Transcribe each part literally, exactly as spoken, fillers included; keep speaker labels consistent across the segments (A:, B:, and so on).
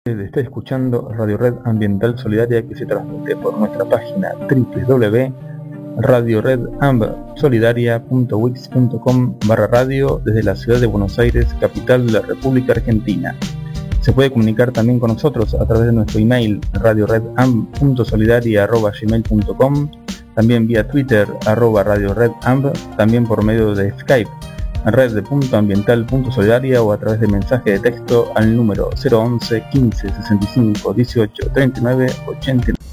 A: Está escuchando Radio Red Ambiental Solidaria, que se transmite por nuestra página doble u doble u doble u punto radio red amb solidaria punto wix punto com barra radio desde la ciudad de Buenos Aires, capital de la República Argentina. Se puede comunicar también con nosotros a través de nuestro email radio red amb punto solidaria arroba gmail punto com, también vía Twitter arroba radio red amb, también por medio de Skype red punto ambiental punto solidaria o a través de mensaje de texto al número cero once quince sesenta y cinco dieciocho treinta y nueve ochenta y nueve.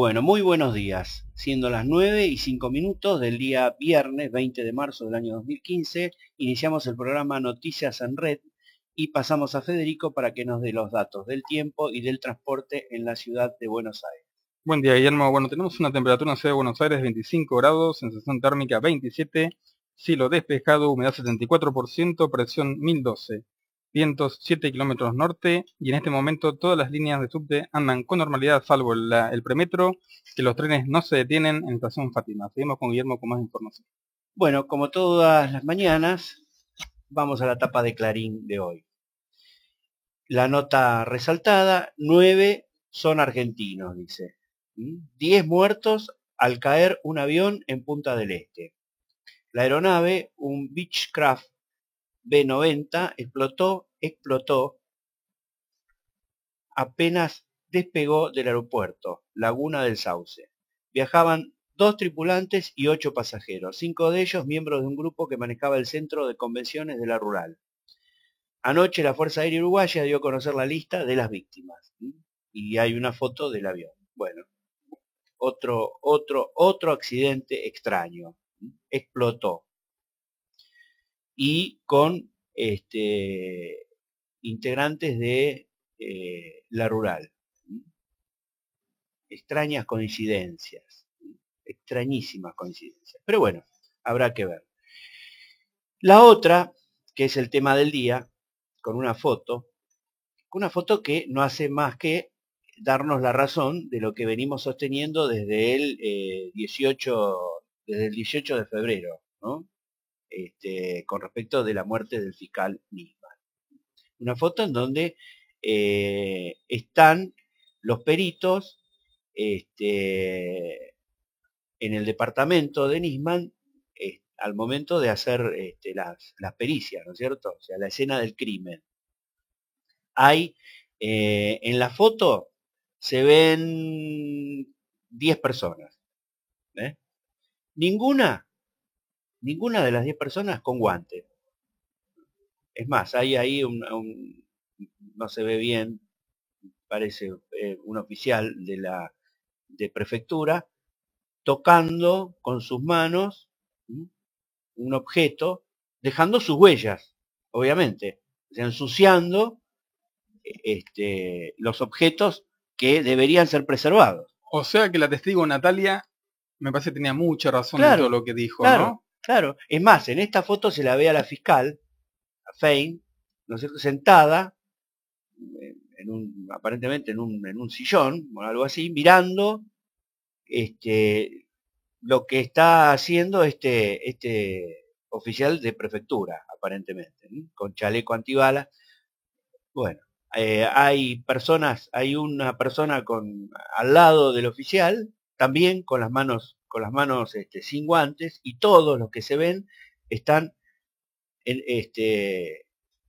B: Bueno, muy buenos días. Siendo las nueve y cinco minutos del día viernes veinte de marzo del año dos mil quince, iniciamos el programa Noticias en Red y pasamos a Federico para que nos dé los datos del tiempo y del transporte en la ciudad de Buenos Aires.
A: Buen día, Guillermo. Bueno, tenemos una temperatura en la ciudad de Buenos Aires de veinticinco grados, sensación térmica veintisiete, cielo despejado, humedad setenta y cuatro por ciento, presión mil doce. Vientos siete kilómetros norte, y en este momento todas las líneas de subte andan con normalidad, salvo el, el premetro, que los trenes no se detienen en estación Fátima. Seguimos con Guillermo con más información.
B: Bueno, como todas las mañanas, vamos a la tapa de Clarín de hoy. La nota resaltada, nueve son argentinos, dice. diez muertos al caer un avión en Punta del Este. La aeronave, un Beechcraft B noventa, explotó, explotó apenas despegó del aeropuerto, Laguna del Sauce. Viajaban dos tripulantes y ocho pasajeros, cinco de ellos miembros de un grupo que manejaba el centro de convenciones de la Rural. Anoche la Fuerza Aérea Uruguaya dio a conocer la lista de las víctimas. Y hay una foto del avión. Bueno, otro, otro, otro accidente extraño. Explotó. Y con este, integrantes de eh, la Rural. Extrañas coincidencias. Extrañísimas coincidencias. Pero bueno, habrá que ver. La otra, que es el tema del día, con una foto, una foto que no hace más que darnos la razón de lo que venimos sosteniendo desde el, eh, dieciocho, desde el dieciocho de febrero, ¿no? Este, con respecto de la muerte del fiscal Nisman. Una foto en donde eh, están los peritos este, en el departamento de Nisman eh, al momento de hacer este, las, las pericias, ¿no es cierto? O sea, la escena del crimen. Hay, eh, en la foto se ven diez personas. ¿eh? Ninguna, ninguna de las diez personas con guantes. Es más, hay ahí un, un no se ve bien, parece eh, un oficial de la de prefectura tocando con sus manos ¿sí? un objeto, dejando sus huellas, obviamente, o sea, ensuciando este, los objetos que deberían ser preservados.
A: O sea que la testigo Natalia me parece que tenía mucha razón
B: claro,
A: en todo lo que dijo,
B: claro,
A: ¿no?
B: Claro, es más, en esta foto se la ve a la fiscal, a Fein, ¿no es cierto?, sentada, en un, aparentemente en un, en un sillón, o algo así, mirando este, lo que está haciendo este, este oficial de prefectura, aparentemente, ¿no? Con chaleco antibalas. Bueno, eh, hay personas, hay una persona con al lado del oficial, también con las manos, con las manos este, sin guantes, y todos los que se ven están en este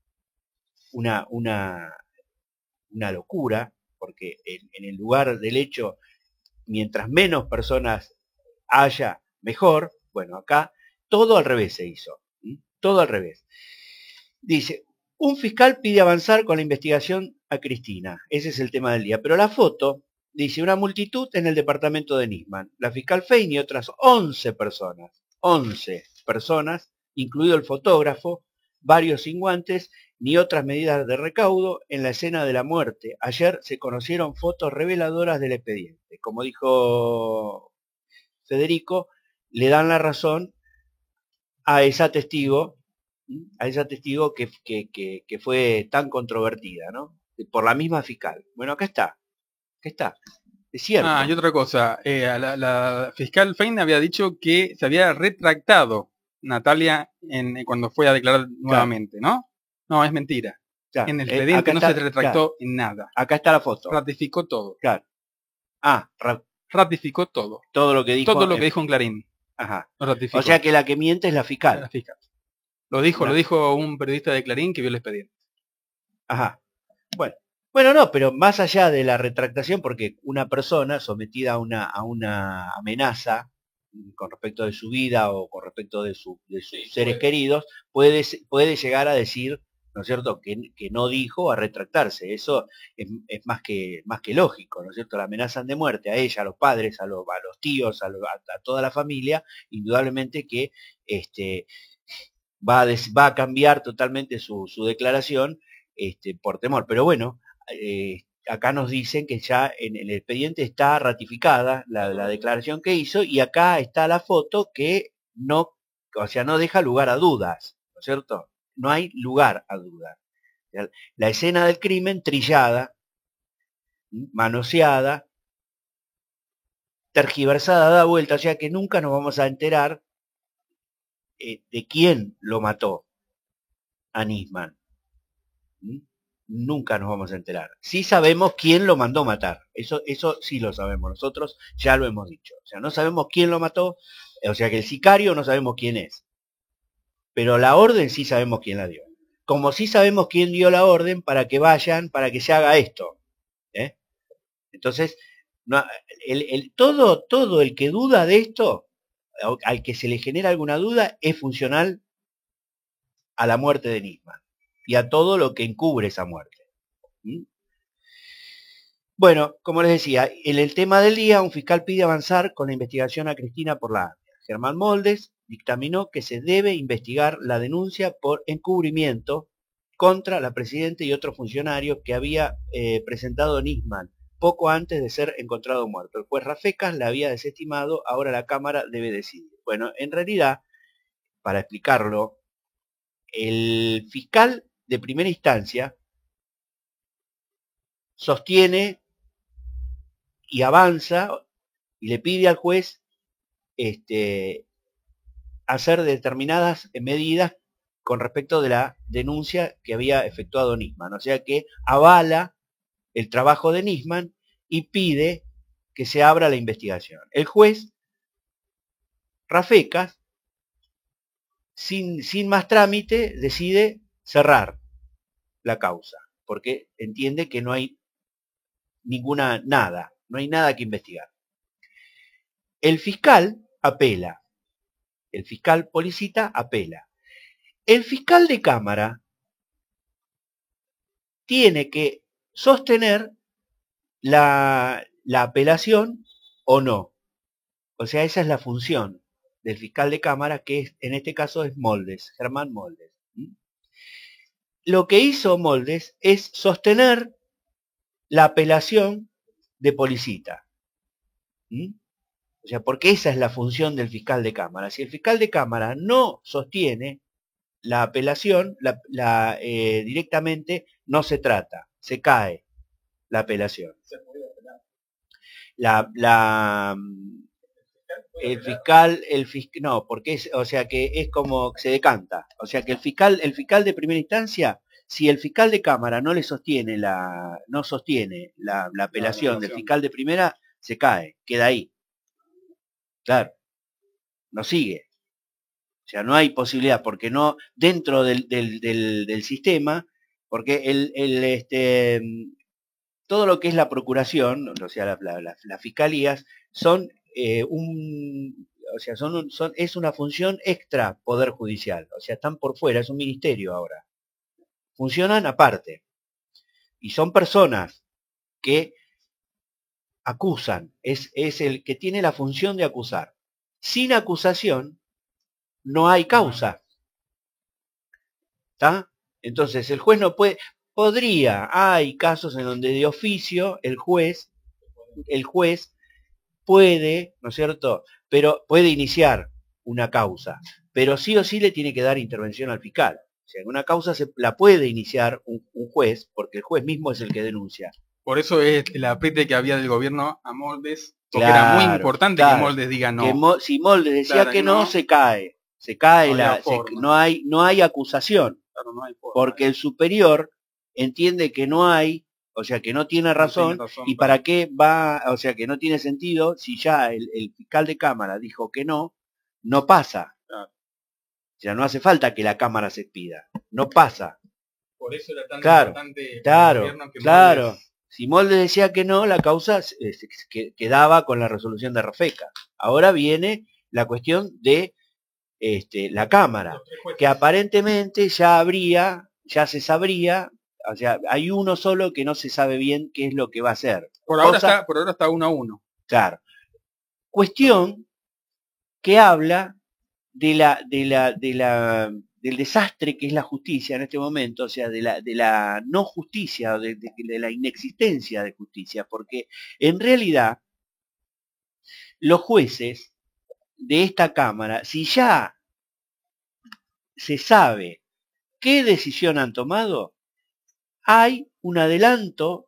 B: una, una, una locura, porque en, en el lugar del hecho, mientras menos personas haya, mejor. Bueno, acá todo al revés se hizo, ¿sí? Todo al revés. Dice, un fiscal pide avanzar con la investigación a Cristina. Ese es el tema del día. Pero la foto dice, una multitud en el departamento de Nisman. La fiscal Fein y otras once personas, once personas, incluido el fotógrafo, varios sin guantes, ni otras medidas de recaudo en la escena de la muerte. Ayer se conocieron fotos reveladoras del expediente. Como dijo Federico, le dan la razón a esa testigo, a esa testigo que, que, que, que fue tan controvertida, ¿no? Por la misma fiscal. Bueno, acá está, acá está, es cierto.
A: Ah, y otra cosa, eh, la, la fiscal Fein había dicho que se había retractado Natalia en, cuando fue a declarar nuevamente, claro. ¿no? No, es mentira. Claro. En el expediente eh, no está, se retractó claro. en nada.
B: Acá está la foto.
A: Ratificó todo.
B: Claro. Ah, ra
A: ratificó todo.
B: Todo lo que dijo.
A: Todo lo que dijo en Clarín.
B: Ajá. O sea que la que miente es la fiscal.
A: La fiscal. Lo dijo, no. lo dijo un periodista de Clarín que vio el expediente.
B: Ajá. Bueno. Bueno, no, pero más allá de la retractación, porque una persona sometida a una, a una amenaza con respecto de su vida o con respecto de, su, de sus sí, seres puede. queridos, puede, puede llegar a decir ¿no es cierto?, que, que no dijo a retractarse. Eso es, es más, que, más que lógico, ¿no es cierto? La amenazan de muerte a ella, a los padres, a los, a los tíos, a, lo, a, a toda la familia, indudablemente que este, va, a des, va a cambiar totalmente su, su declaración este, por temor. Pero bueno, eh, acá nos dicen que ya en el expediente está ratificada la, la declaración que hizo, y acá está la foto que no, o sea, no deja lugar a dudas, ¿no es cierto? No hay lugar a dudas. La escena del crimen trillada, manoseada, tergiversada, da vuelta, o sea que nunca nos vamos a enterar eh, de quién lo mató a Nisman. ¿Mm? Nunca nos vamos a enterar. Sí sabemos quién lo mandó matar. Eso, eso sí lo sabemos. Nosotros ya lo hemos dicho. O sea, no sabemos quién lo mató. O sea que el sicario no sabemos quién es. Pero la orden sí sabemos quién la dio. Como sí sabemos quién dio la orden para que vayan, para que se haga esto. ¿Eh? Entonces, no, el, el, todo, todo el que duda de esto, al que se le genera alguna duda, es funcional a la muerte de Nisman y a todo lo que encubre esa muerte. ¿Mm? Bueno, como les decía, en el tema del día, un fiscal pide avanzar con la investigación a Cristina por la AMIA. Germán Moldes dictaminó que se debe investigar la denuncia por encubrimiento contra la presidenta y otro funcionario que había eh, presentado Nisman poco antes de ser encontrado muerto. El juez Rafecas la había desestimado, ahora la Cámara debe decidir. Bueno, en realidad, para explicarlo, el fiscal de primera instancia sostiene y avanza y le pide al juez este, hacer determinadas medidas con respecto de la denuncia que había efectuado Nisman. O sea que avala el trabajo de Nisman y pide que se abra la investigación. El juez Rafecas, sin, sin más trámite, decide cerrar la causa, porque entiende que no hay ninguna, nada, no hay nada que investigar. El fiscal apela, el fiscal Policita apela. El fiscal de Cámara tiene que sostener la, la apelación o no. O sea, esa es la función del fiscal de Cámara, que es, en este caso es Moldes, Germán Moldes. ¿Mm? Lo que hizo Moldes es sostener la apelación de Policita. ¿Mm? O sea, porque esa es la función del fiscal de Cámara. Si el fiscal de Cámara no sostiene la apelación, la, la, eh, directamente no se trata, se cae la apelación. La, la, el fiscal, el fiscal, no, porque es, o sea que es como se decanta. O sea que el fiscal, el fiscal de primera instancia, si el fiscal de Cámara no le sostiene la, no sostiene la, la apelación del fiscal de primera, se cae, queda ahí. Claro, no sigue. O sea, no hay posibilidad, porque no, dentro del, del, del, del sistema, porque el, el, este, todo lo que es la procuración, o sea, la, la, la, las fiscalías, son eh, un, o sea, son, son, es una función extra poder judicial, o sea, están por fuera, es un ministerio ahora. Funcionan aparte. Y son personas que acusan, es, es el que tiene la función de acusar. Sin acusación, no hay causa. ¿Está? Entonces, el juez no puede, podría, hay casos en donde de oficio el juez, el juez puede, ¿no es cierto? Pero puede iniciar una causa, pero sí o sí le tiene que dar intervención al fiscal. O sea, una causa se la puede iniciar un, un juez, porque el juez mismo es el que denuncia.
C: Por eso es el apriete que había del gobierno a Moldes, porque
B: claro,
C: era muy importante claro, que Moldes diga no.
B: Que Mo, si Moldes decía claro, que, que no, no, se cae, se cae no la, se, no hay, no hay acusación, claro, no hay forma, porque el superior entiende que no hay, o sea que no tiene razón, no tiene razón y para qué va, o sea que no tiene sentido, si ya el, el fiscal de Cámara dijo que no, no pasa. Claro. O sea, no hace falta que la Cámara se pida, no pasa.
C: Por eso era tan
B: claro,
C: importante
B: claro,
C: el gobierno que
B: claro.
C: Moldes...
B: Si Moldes decía que no, la causa eh, quedaba con la resolución de Rafecas. Ahora viene la cuestión de este, la Cámara, que aparentemente ya habría ya se sabría, o sea, hay uno solo que no se sabe bien qué es lo que va a hacer.
C: Por ahora
B: Cosa,
C: está, por ahora está uno a uno.
B: Claro. Cuestión que habla de la, de la, de la, del desastre que es la justicia en este momento, o sea, de la, de la no justicia, de, de, de la inexistencia de justicia, porque en realidad los jueces de esta Cámara, si ya se sabe qué decisión han tomado, hay un adelanto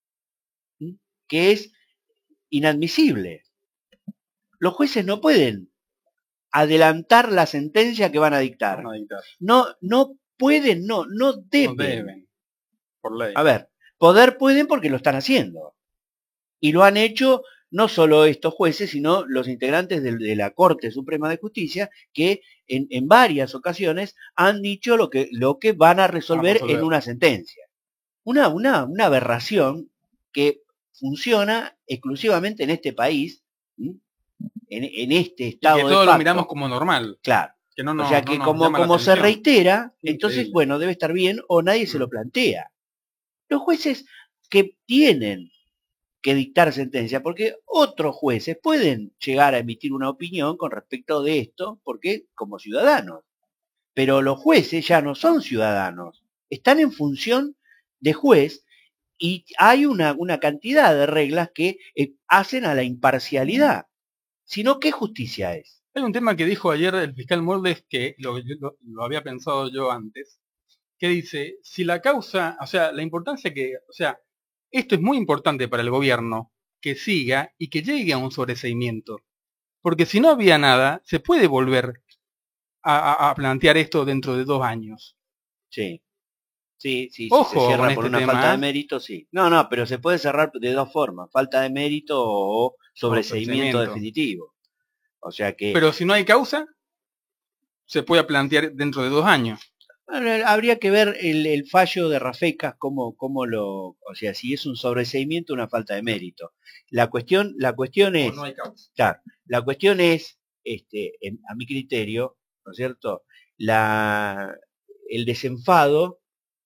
B: que es inadmisible. Los jueces no pueden adelantar la sentencia que van a dictar.
C: Van a dictar.
B: No, no pueden, no, no deben.
C: No deben, por ley.
B: A ver, poder pueden porque lo están haciendo. Y lo han hecho no solo estos jueces, sino los integrantes de, de la Corte Suprema de Justicia, que en, en varias ocasiones han dicho lo que, lo que van a resolver,
C: resolver.
B: en una sentencia. Una, una, una aberración que funciona exclusivamente en este país, ¿sí? en, en este estado
C: y que
B: de
C: todos
B: facto.
C: Lo miramos como normal.
B: Claro.
C: Que no, no,
B: o sea que
C: no
B: como, como se reitera,
C: Increíble.
B: entonces, bueno, debe estar bien o nadie mm. se lo plantea. Los jueces que tienen que dictar sentencia, porque otros jueces pueden llegar a emitir una opinión con respecto de esto, porque como ciudadanos. Pero los jueces ya no son ciudadanos, están en función de juez y hay una, una cantidad de reglas que eh, hacen a la imparcialidad. Sino, ¿qué justicia es?
C: Hay un tema que dijo ayer el fiscal Moldes, que lo, lo, lo había pensado yo antes, que dice, si la causa, o sea, la importancia que, o sea, esto es muy importante para el gobierno, que siga y que llegue a un sobreseimiento. Porque si no había nada, se puede volver a, a, a plantear esto dentro de dos años.
B: Sí. Sí, sí,
C: Ojo,
B: si se cierra
C: con
B: por
C: este
B: una
C: tema.
B: falta de mérito, sí. No, no, pero se puede cerrar de dos formas, falta de mérito o sobreseimiento definitivo. O sea que...
C: Pero si no hay causa, se puede plantear dentro de dos años.
B: Bueno, habría que ver el, el fallo de Rafecas, cómo, cómo lo... O sea, si es un sobreseimiento o una falta de mérito. La cuestión, la cuestión es...
C: O no hay causa.
B: Claro, la cuestión es, este, en, a mi criterio, ¿no es cierto? La, el desenfado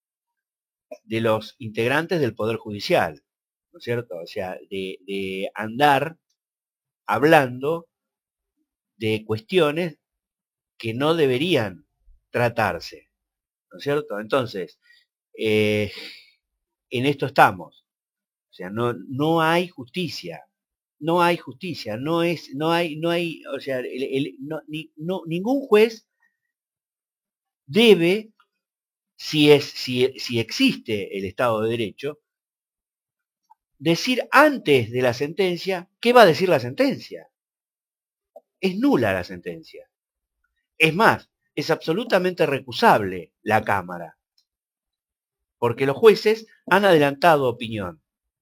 B: de los integrantes del Poder Judicial, ¿no es cierto? O sea, de, de andar hablando de cuestiones que no deberían tratarse, ¿no es cierto? Entonces, eh, en esto estamos. O sea, no, no hay justicia, no hay justicia, no es, no hay, no hay, o sea, el, el, no, ni, no, ningún juez debe, si es, si, si existe el Estado de Derecho, decir antes de la sentencia qué va a decir la sentencia. Es nula la sentencia. Es más, es absolutamente recusable la Cámara, porque los jueces han adelantado opinión.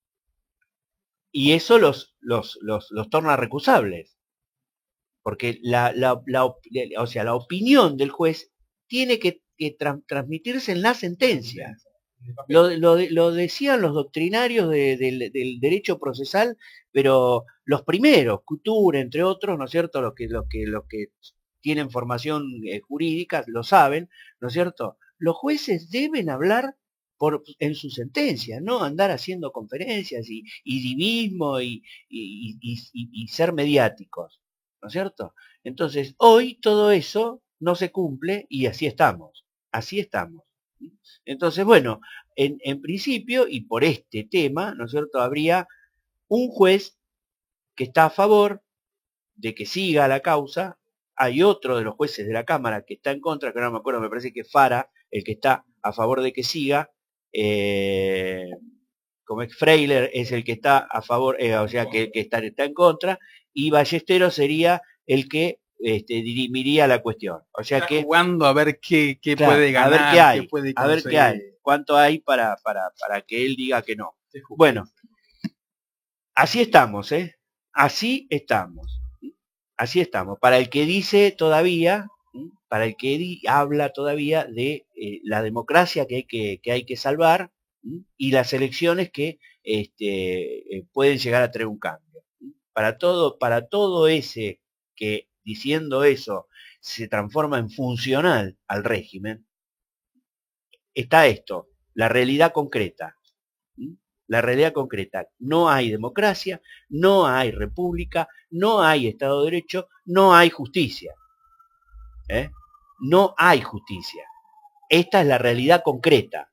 B: Y eso los, los, los, los torna recusables. Porque la, la, la, o sea, la opinión del juez tiene que, que tra transmitirse en la sentencia. Lo, lo, lo decían los doctrinarios de, de, del derecho procesal, pero los primeros, Couture, entre otros, ¿no es cierto? Los que, los que, los que tienen formación eh, jurídica lo saben, ¿no es cierto? Los jueces deben hablar por, en su sentencia, no andar haciendo conferencias y, y divismo y, y, y, y, y ser mediáticos, ¿no es cierto? Entonces, hoy todo eso no se cumple y así estamos, así estamos. Entonces, bueno, en, en principio, y por este tema, ¿no es cierto?, habría un juez que está a favor de que siga la causa, hay otro de los jueces de la Cámara que está en contra, que no me acuerdo, me parece que es Fara, el que está a favor de que siga, eh, como es Freiler es el que está a favor, eh, o sea, que, que está, está en contra, y Ballesteros sería el que este, dirimiría la cuestión. O sea
C: está
B: que
C: jugando a ver qué, qué
B: claro,
C: puede ganar,
B: a ver qué hay,
C: qué puede
B: a ver qué hay, cuánto hay para, para, para que él diga que no. Bueno, así estamos, ¿eh? Así estamos. Así estamos. Para el que dice todavía, para el que di, habla todavía de eh, la democracia que hay que, que, hay que salvar y las elecciones que este, eh, pueden llegar a traer un cambio. Para todo, para todo ese que diciendo eso se transforma en funcional al régimen, está esto, la realidad concreta. ¿Mm? La realidad concreta. No hay democracia, no hay república, no hay Estado de Derecho, no hay justicia. ¿Eh? No hay justicia. Esta es la realidad concreta.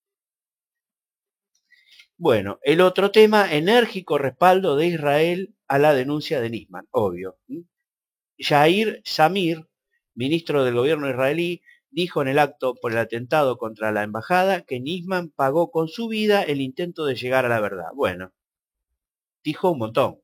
B: Bueno, el otro tema, enérgico respaldo de Israel a la denuncia de Nisman, obvio. ¿Mm? Yair Zamir, ministro del gobierno israelí, dijo en el acto por el atentado contra la embajada que Nisman pagó con su vida el intento de llegar a la verdad. Bueno, dijo un montón.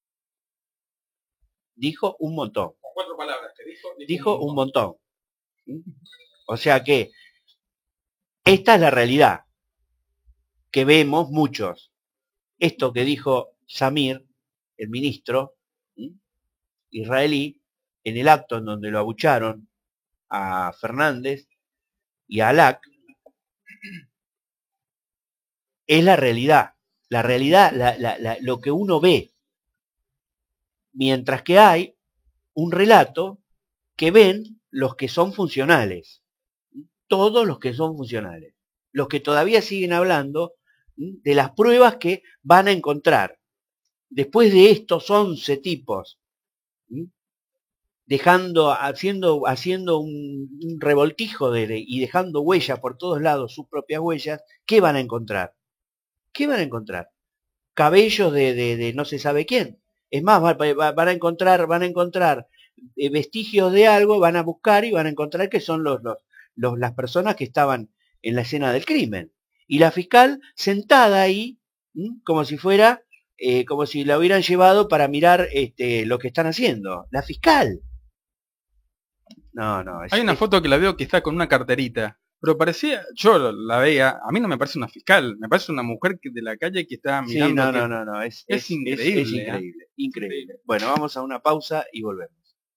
B: Dijo un montón.
C: Con cuatro palabras que dijo. Dijo,
B: dijo un montón. Un montón. O sea que esta es la realidad que vemos muchos. Esto que dijo Zamir, el ministro ¿sí? israelí, en el acto en donde lo abucharon a Fernández y a Alak, es la realidad. La realidad, la, la, la, lo que uno ve. Mientras que hay un relato que ven los que son funcionales. Todos los que son funcionales. Los que todavía siguen hablando de las pruebas que van a encontrar. Después de estos once tipos, dejando, haciendo, haciendo un, un revoltijo de, y dejando huellas por todos lados, sus propias huellas, ¿qué van a encontrar? ¿Qué van a encontrar? Cabellos de, de, de no se sabe quién. Es más, van a encontrar, van a encontrar vestigios de algo, van a buscar y van a encontrar que son los, los, los, las personas que estaban en la escena del crimen. Y la fiscal sentada ahí, ¿m? como si fuera, eh, como si la hubieran llevado para mirar este, lo que están haciendo. La fiscal. No, no. Es,
C: Hay una
B: es...
C: foto que la veo que está con una carterita. Pero parecía, yo la veía, a mí no me parece una fiscal, me parece una mujer que de la calle que está mirando.
B: Sí, no,
C: que...
B: no, no, no, es,
C: es,
B: es
C: increíble.
B: Es, es increíble, ¿eh? increíble. Bueno, vamos a una pausa y volvemos.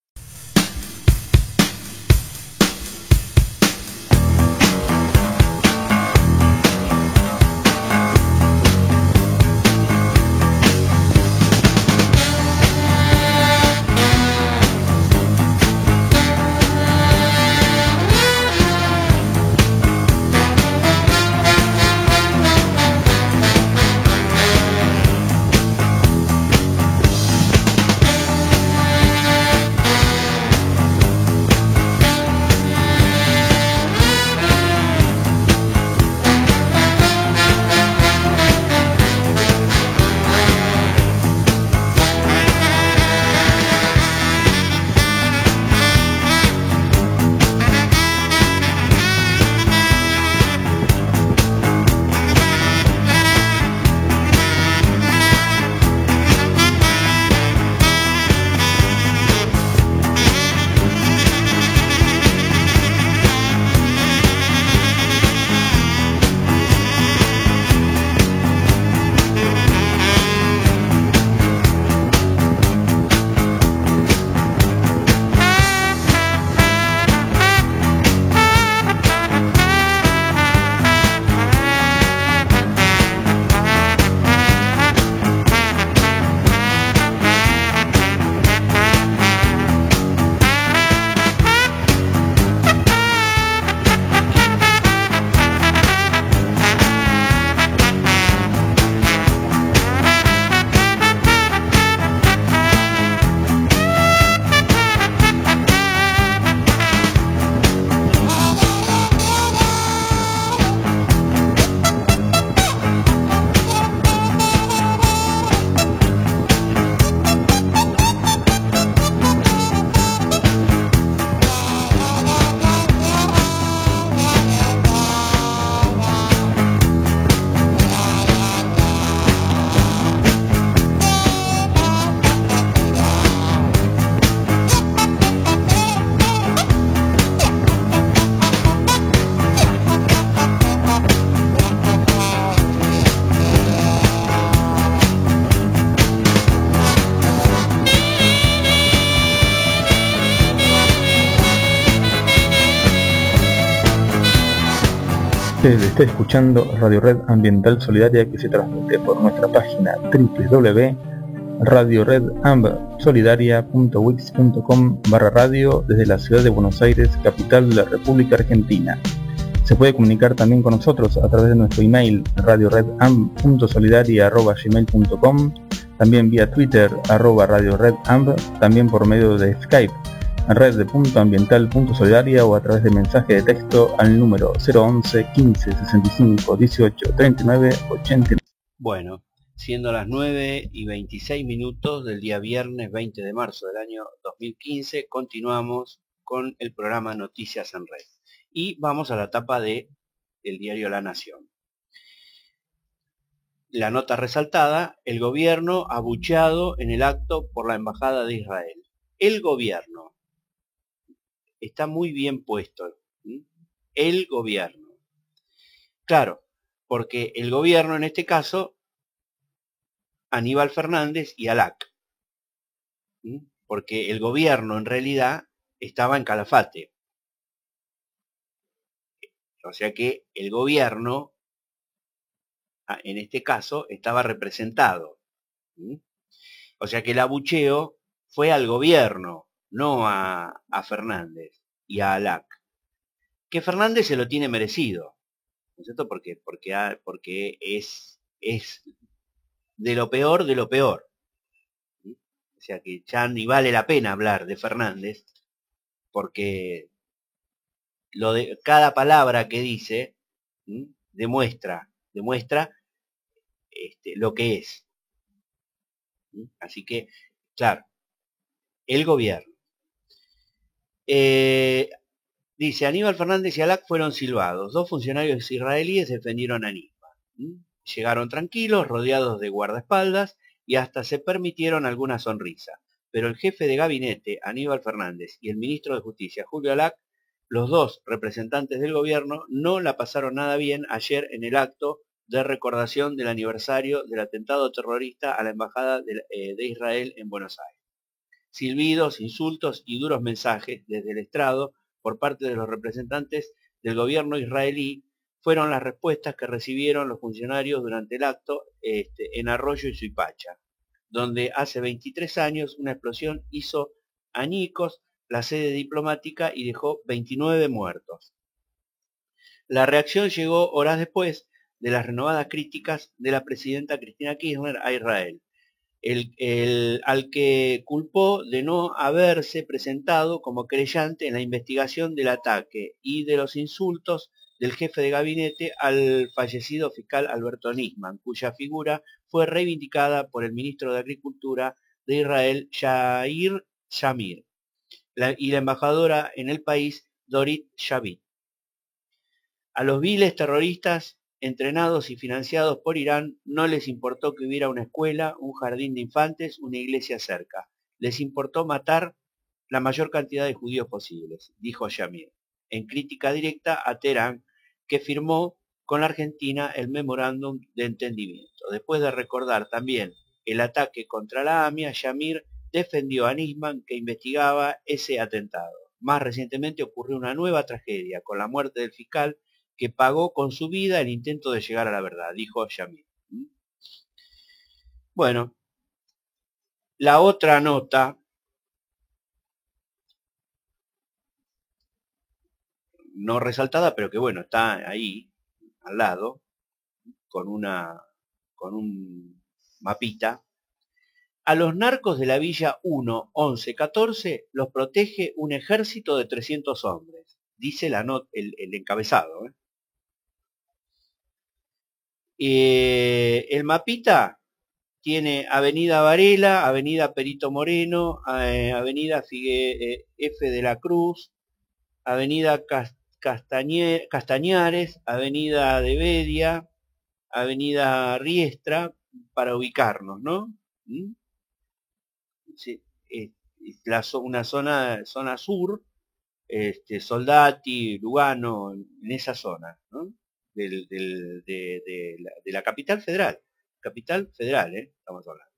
A: Usted está escuchando Radio Red Ambiental Solidaria, que se transmite por nuestra página doble u doble u doble u punto radio red amb solidaria punto wix punto com barra radio desde la ciudad de Buenos Aires, capital de la República Argentina. Se puede comunicar también con nosotros a través de nuestro email radio red amb punto solidaria arroba gmail punto com, también vía Twitter arroba radio red amb, también por medio de Skype red punto ambiental punto solidaria o a través de mensaje de texto al número cero once quince sesenta y cinco dieciocho treinta y nueve ochenta y nueve.
B: Bueno, siendo las nueve y veintiséis minutos del día viernes veinte de marzo del año dos mil quince, continuamos con el programa Noticias en Red. Y vamos a la tapa de el diario La Nación. La nota resaltada: el gobierno abucheado en el acto por la Embajada de Israel. El gobierno. Está muy bien puesto. ¿Sí? El gobierno. Claro, porque el gobierno en este caso, Aníbal Fernández y Alac. ¿Sí? Porque el gobierno en realidad estaba en Calafate. O sea que el gobierno, en este caso, estaba representado. ¿Sí? O sea que el abucheo fue al gobierno, no a, a Fernández y a Alac. Que Fernández se lo tiene merecido, ¿no es cierto? Porque, porque, ha, porque es, es de lo peor de lo peor. ¿Sí? O sea que ya ni vale la pena hablar de Fernández, porque lo de, cada palabra que dice, ¿sí? demuestra, demuestra este, lo que es. ¿Sí? Así que, claro, el gobierno. Eh, dice, Aníbal Fernández y Alac fueron silbados. Dos funcionarios israelíes defendieron a Aníbal. ¿Mm? Llegaron tranquilos, rodeados de guardaespaldas, y hasta se permitieron alguna sonrisa. Pero el jefe de gabinete, Aníbal Fernández, y el ministro de Justicia, Julio Alac, los dos representantes del gobierno, no la pasaron nada bien ayer en el acto de recordación del aniversario del atentado terrorista a la Embajada de, eh, de Israel en Buenos Aires. Silbidos, insultos y duros mensajes desde el estrado por parte de los representantes del gobierno israelí fueron las respuestas que recibieron los funcionarios durante el acto este, en Arroyo y Suipacha, donde hace veintitrés años una explosión hizo añicos la sede diplomática y dejó veintinueve muertos. La reacción llegó horas después de las renovadas críticas de la presidenta Cristina Kirchner a Israel, El, el, al que culpó de no haberse presentado como creyente en la investigación del ataque y de los insultos del jefe de gabinete al fallecido fiscal Alberto Nisman, cuya figura fue reivindicada por el ministro de Agricultura de Israel, Yair Shamir, la, y la embajadora en el país, Dorit Shavit. A los viles terroristas entrenados y financiados por Irán, no les importó que hubiera una escuela, un jardín de infantes, una iglesia cerca. Les importó matar la mayor cantidad de judíos posibles, dijo Shamir, en crítica directa a Teherán, que firmó con la Argentina el memorándum de entendimiento. Después de recordar también el ataque contra la AMIA, Shamir defendió a Nisman, que investigaba ese atentado. Más recientemente ocurrió una nueva tragedia, con la muerte del fiscal, que pagó con su vida el intento de llegar a la verdad, dijo Shamir. Bueno, la otra nota, no resaltada, pero que bueno, está ahí, al lado, con una, con un mapita. A los narcos de la Villa uno, once, catorce los protege un ejército de trescientos hombres, dice la not, el, el encabezado. ¿eh? Eh, el mapita tiene Avenida Varela, Avenida Perito Moreno, eh, Avenida Figue, eh, F de la Cruz, Avenida Castañe, Castañares, Avenida de Bedia, Avenida Riestra, para ubicarnos, ¿no? ¿Mm? Sí, es, es la, una zona, zona sur, este, Soldati, Lugano, en esa zona, ¿no? Del, del, de, de, la, de la capital federal, capital federal, ¿eh? Estamos hablando.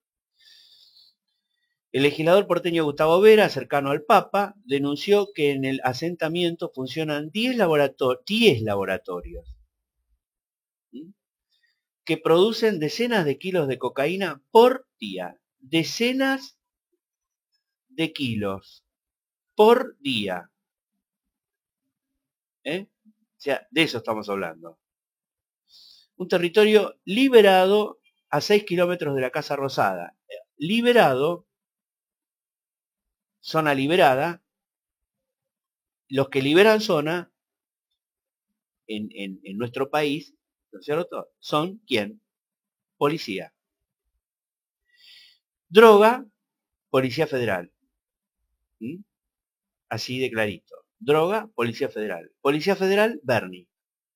B: El legislador porteño Gustavo Vera, cercano al Papa, denunció que en el asentamiento funcionan diez laboratorios, diez laboratorios ¿sí? que producen decenas de kilos de cocaína por día. Decenas de kilos por día. ¿Eh? O sea, de eso estamos hablando. Un territorio liberado a seis kilómetros de la Casa Rosada. Liberado, zona liberada. Los que liberan zona en, en, en nuestro país, ¿no es cierto?, son ¿quién? Policía. Droga, Policía Federal. ¿Mm? Así de clarito. Droga, Policía Federal. Policía Federal, Bernie.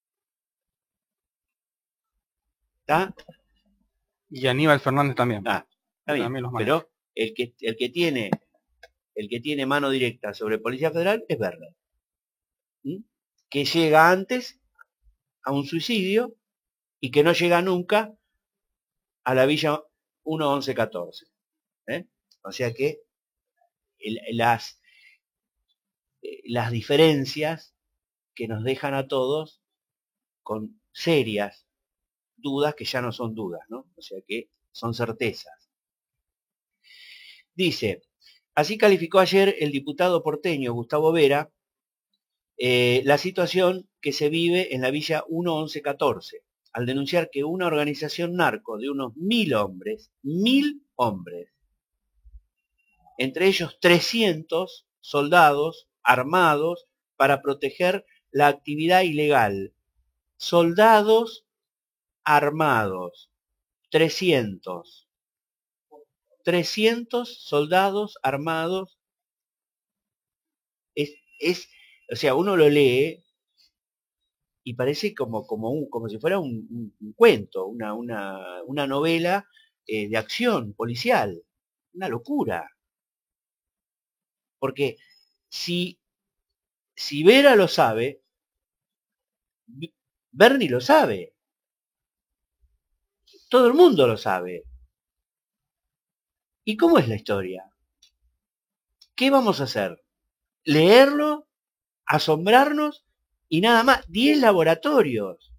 B: ¿Está?
C: Y Aníbal Fernández también.
B: Ah, está bien.
C: También los maneja.
B: Pero el que, el que tiene el que tiene mano directa sobre Policía Federal es Bernie. ¿Mm? Que llega antes a un suicidio y que no llega nunca a la Villa uno once catorce. ¿Eh? O sea que el, las, las diferencias que nos dejan a todos con serias dudas que ya no son dudas, ¿no? O sea que son certezas. Dice, así calificó ayer el diputado porteño Gustavo Vera eh, la situación que se vive en la Villa uno once catorce, al denunciar que una organización narco de unos mil hombres, mil hombres, entre ellos trescientos soldados armados para proteger la actividad ilegal. Soldados armados, trescientos. trescientos soldados armados. Es, es, o sea, uno lo lee y parece como, como, un, como si fuera un, un, un cuento, una, una, una novela eh, de acción policial. Una locura. Porque si, si Vera lo sabe, Bernie lo sabe. Todo el mundo lo sabe. ¿Y cómo es la historia? ¿Qué vamos a hacer? ¿Leerlo? ¿Asombrarnos? Y nada más, diez laboratorios.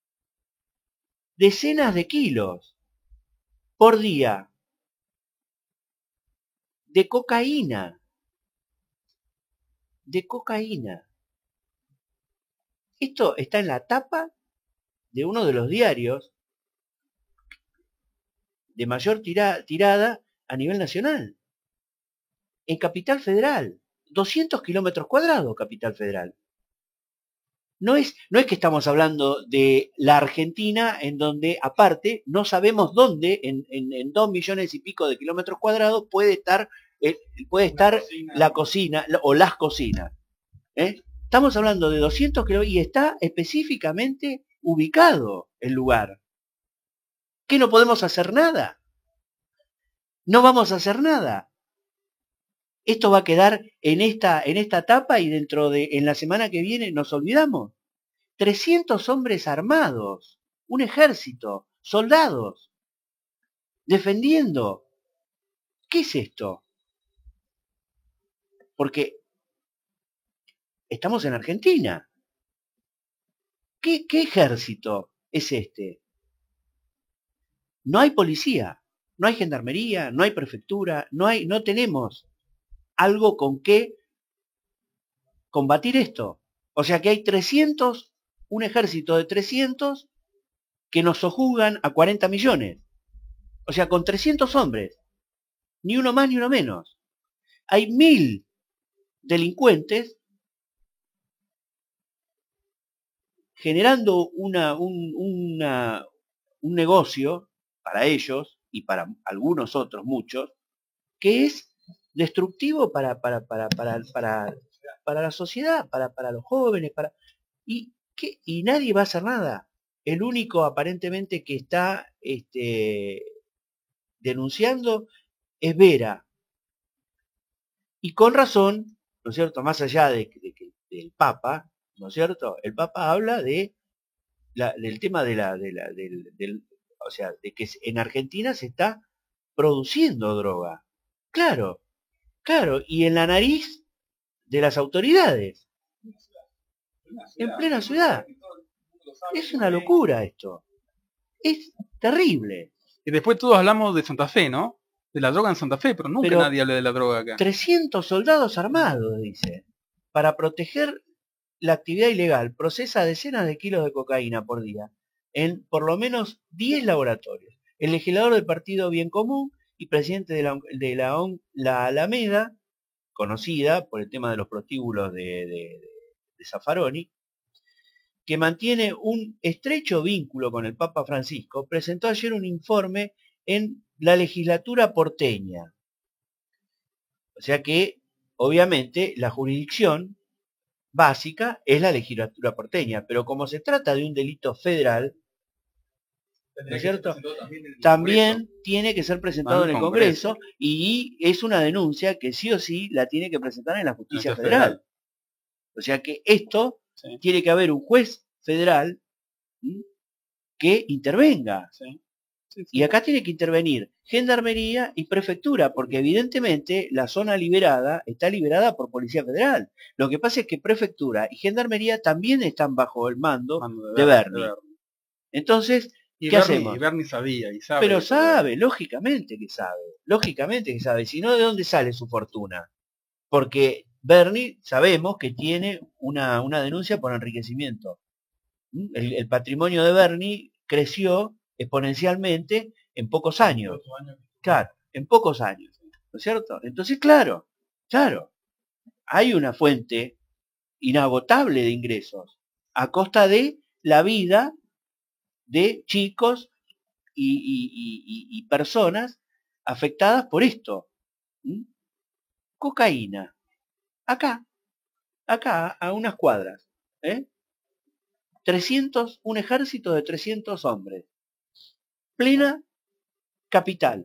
B: Decenas de kilos por día de cocaína. De cocaína. Esto está en la tapa de uno de los diarios de mayor tira, tirada a nivel nacional. En Capital Federal. doscientos kilómetros cuadrados, Capital Federal. No es, no es que estamos hablando de la Argentina, en donde, aparte, no sabemos dónde, en, en, en dos millones y pico de kilómetros cuadrados, puede estar, eh, puede estar cocina. la cocina o las cocinas. ¿Eh? Estamos hablando de doscientos kilómetros y está específicamente ubicado el lugar. ¿Qué no podemos hacer nada? No vamos a hacer nada. Esto va a quedar en esta, en esta etapa y dentro de, en la semana que viene nos olvidamos. trescientos hombres armados, un ejército, soldados, defendiendo. ¿Qué es esto? Porque estamos en Argentina. ¿Qué, qué ejército es este? No hay policía, no hay gendarmería, no hay prefectura, no hay, no tenemos algo con qué combatir esto. O sea que hay trescientos, un ejército de trescientos que nos sojuzgan a cuarenta millones. O sea, con trescientos hombres, ni uno más ni uno menos. Hay mil delincuentes generando una, un, una, un negocio para ellos y para algunos otros, muchos, que es destructivo para, para, para, para, para, para la sociedad, para, para los jóvenes, para y, ¿qué? y nadie va a hacer nada. El único aparentemente que está este, denunciando es Vera. Y con razón, ¿no es cierto? Más allá de, de, de, del Papa, ¿no es cierto? El Papa habla de la, del tema de la, de la del, del, o sea, de que en Argentina se está produciendo droga. Claro, claro, y en la nariz de las autoridades. En plena ciudad. Es una locura esto. Es terrible.
C: Y después todos hablamos de Santa Fe, ¿no? De la droga en Santa Fe, pero nunca pero nadie habla de la droga acá.
B: trescientos soldados armados, dice, para proteger la actividad ilegal procesa decenas de kilos de cocaína por día en por lo menos diez laboratorios. El legislador del partido Bien Común y presidente de la, de la, la Alameda, conocida por el tema de los prostíbulos de, de, de Zaffaroni, que mantiene un estrecho vínculo con el Papa Francisco, presentó ayer un informe en la legislatura porteña. O sea que, obviamente, la jurisdicción básica es la legislatura porteña, pero como se trata de un delito federal, ¿no es cierto? También tiene que ser presentado en el Congreso y es una denuncia que sí o sí la tiene que presentar en la justicia federal. O sea que esto sí. Tiene que haber un juez federal ¿sí? que intervenga. Sí. Sí, sí. Y acá tiene que intervenir Gendarmería y Prefectura, porque evidentemente la zona liberada está liberada por Policía Federal. Lo que pasa es que Prefectura y Gendarmería también están bajo el mando, mando de, de Berni. Entonces,
C: y
B: ¿qué
C: Berni,
B: hacemos?
C: Y Berni sabía, y sabe.
B: Pero sabe, lógicamente que sabe. Lógicamente que sabe. Si no, ¿de dónde sale su fortuna? Porque Berni sabemos que tiene una, una denuncia por enriquecimiento. El, el patrimonio de Berni creció exponencialmente en pocos años. Claro, en pocos años. ¿No es cierto? Entonces, claro, claro, hay una fuente inagotable de ingresos a costa de la vida de chicos y, y, y, y personas afectadas por esto. ¿Mm? Cocaína. Acá, acá, a unas cuadras. ¿eh? trescientos, un ejército de trescientos hombres. Plena capital.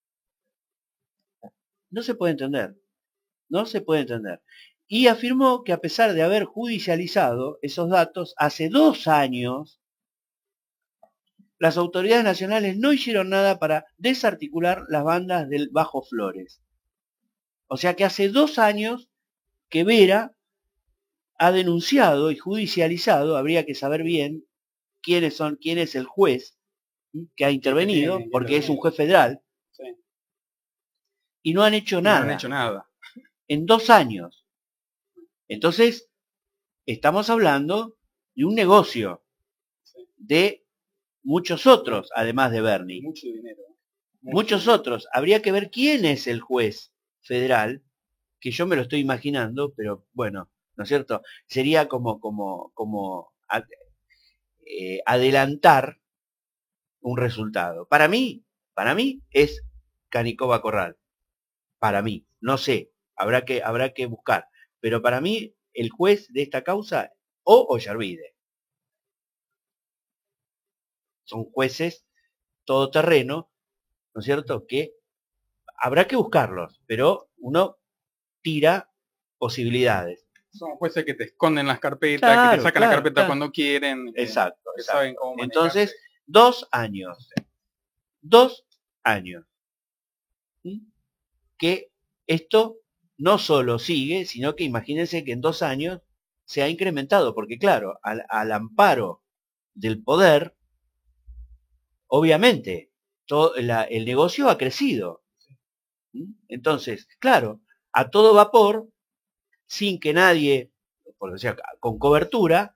B: No se puede entender. No se puede entender. Y afirmó que a pesar de haber judicializado esos datos, hace dos años las autoridades nacionales no hicieron nada para desarticular las bandas del Bajo Flores. O sea que hace dos años que Vera ha denunciado y judicializado, habría que saber bien quiénes son, quién es el juez que ha intervenido, porque es un juez federal, sí. Y no han hecho nada.
C: No han hecho nada.
B: En dos años. Entonces, estamos hablando de un negocio sí. de muchos otros, además de Berni.
C: Mucho dinero.
B: Mucho Muchos dinero. otros. Habría que ver quién es el juez federal, que yo me lo estoy imaginando, pero bueno, ¿no es cierto? Sería como, como, como ad, eh, adelantar un resultado. Para mí, para mí es Canicova Corral. Para mí, no sé, habrá que, habrá que buscar. Pero para mí, el juez de esta causa, o Ollarvide. Son jueces todoterreno, ¿no es cierto? Que habrá que buscarlos, pero uno tira posibilidades.
C: Son jueces que te esconden las carpetas,
B: claro,
C: que te sacan
B: claro,
C: la carpeta
B: claro.
C: cuando quieren. Que,
B: exacto,
C: que
B: exacto.
C: Saben cómo
B: Entonces, dos años. Dos años. ¿Sí? Que esto no solo sigue, sino que imagínense que en dos años se ha incrementado, porque claro, al, al amparo del poder, obviamente, todo la, el negocio ha crecido. ¿Sí? Entonces, claro, a todo vapor, sin que nadie, por decir, con cobertura,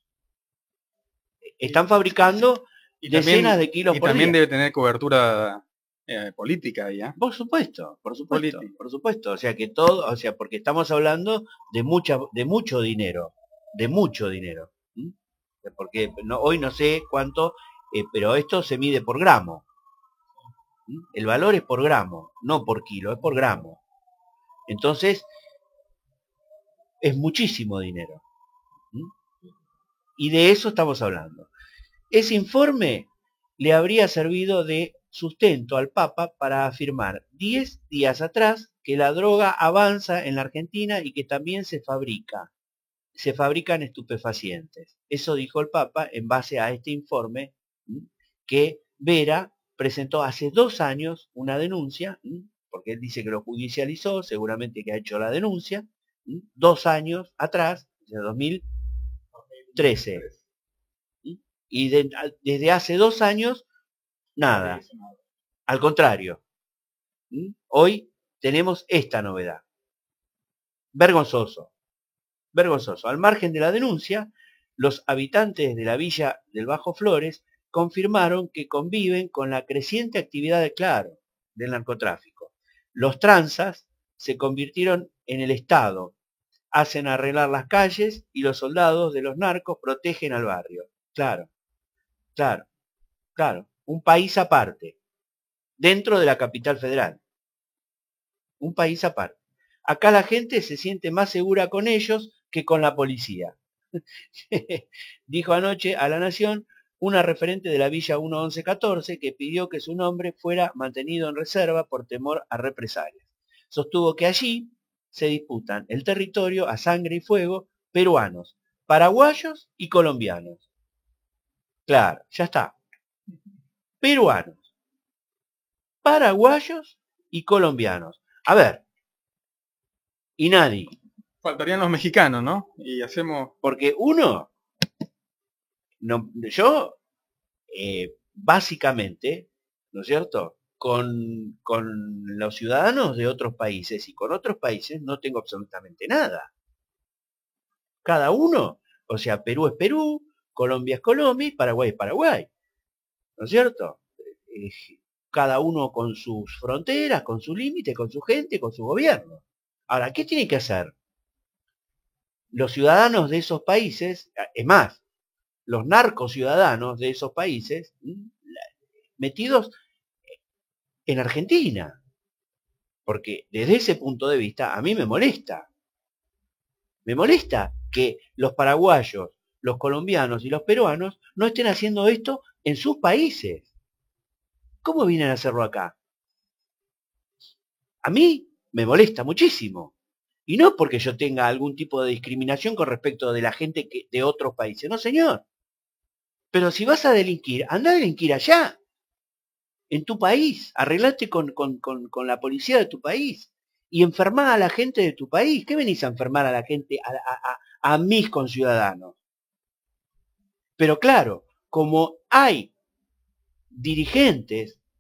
B: están fabricando
C: y
B: decenas
C: también,
B: de kilos
C: y
B: por
C: también
B: día.
C: debe tener cobertura eh, política ya.
B: Por supuesto, por supuesto, Política. por supuesto. O sea que todo, o sea, porque estamos hablando de mucha, de mucho dinero, de mucho dinero. ¿Mm? Porque no, hoy no sé cuánto, eh, pero esto se mide por gramo. ¿Mm? El valor es por gramo, no por kilo, es por gramo. Entonces, es muchísimo dinero. ¿Mm? Y de eso estamos hablando. Ese informe le habría servido de sustento al Papa para afirmar diez días atrás que la droga avanza en la Argentina y que también se fabrica. Se fabrican estupefacientes. Eso dijo el Papa en base a este informe que Vera presentó hace dos años una denuncia, porque él dice que lo judicializó, seguramente que ha hecho la denuncia, dos años atrás, de dos mil trece. Y de, desde hace dos años, nada. Al contrario. ¿Mm? Hoy tenemos esta novedad. Vergonzoso. vergonzoso. Al margen de la denuncia, los habitantes de la villa del Bajo Flores confirmaron que conviven con la creciente actividad de Claro, del narcotráfico. Los tranzas se convirtieron en el Estado, hacen arreglar las calles y los soldados de los narcos protegen al barrio. Claro, claro, claro. Un país aparte, dentro de la capital federal. Un país aparte. Acá la gente se siente más segura con ellos que con la policía. Dijo anoche a La Nación una referente de la Villa uno once catorce que pidió que su nombre fuera mantenido en reserva por temor a represalias. Sostuvo que allí se disputan el territorio a sangre y fuego peruanos, paraguayos y colombianos. Claro, ya está. Peruanos, paraguayos y colombianos. A ver, y nadie.
C: Faltarían los mexicanos, ¿no? Y hacemos...
B: Porque uno, no, yo, eh, básicamente, ¿no es cierto?, con, con los ciudadanos de otros países y con otros países no tengo absolutamente nada. Cada uno, o sea, Perú es Perú, Colombia es Colombia y Paraguay es Paraguay. ¿No es cierto? Eh, cada uno con sus fronteras, con su límite, con su gente, con su gobierno. Ahora, ¿qué tiene que hacer? Los ciudadanos de esos países, es más, los narcociudadanos de esos países, metidos en Argentina. Porque desde ese punto de vista a mí me molesta. Me molesta que los paraguayos, los colombianos y los peruanos no estén haciendo esto en sus países. ¿Cómo vienen a hacerlo acá? A mí me molesta muchísimo. Y no porque yo tenga algún tipo de discriminación con respecto de la gente que, de otros países. No, señor. Pero si vas a delinquir, anda a delinquir allá. En tu país. Arreglate con, con, con, con la policía de tu país. Y enfermá a la gente de tu país. ¿Qué venís a enfermar a la gente, a, a, a, a mis conciudadanos? Pero claro, como hay dirigentes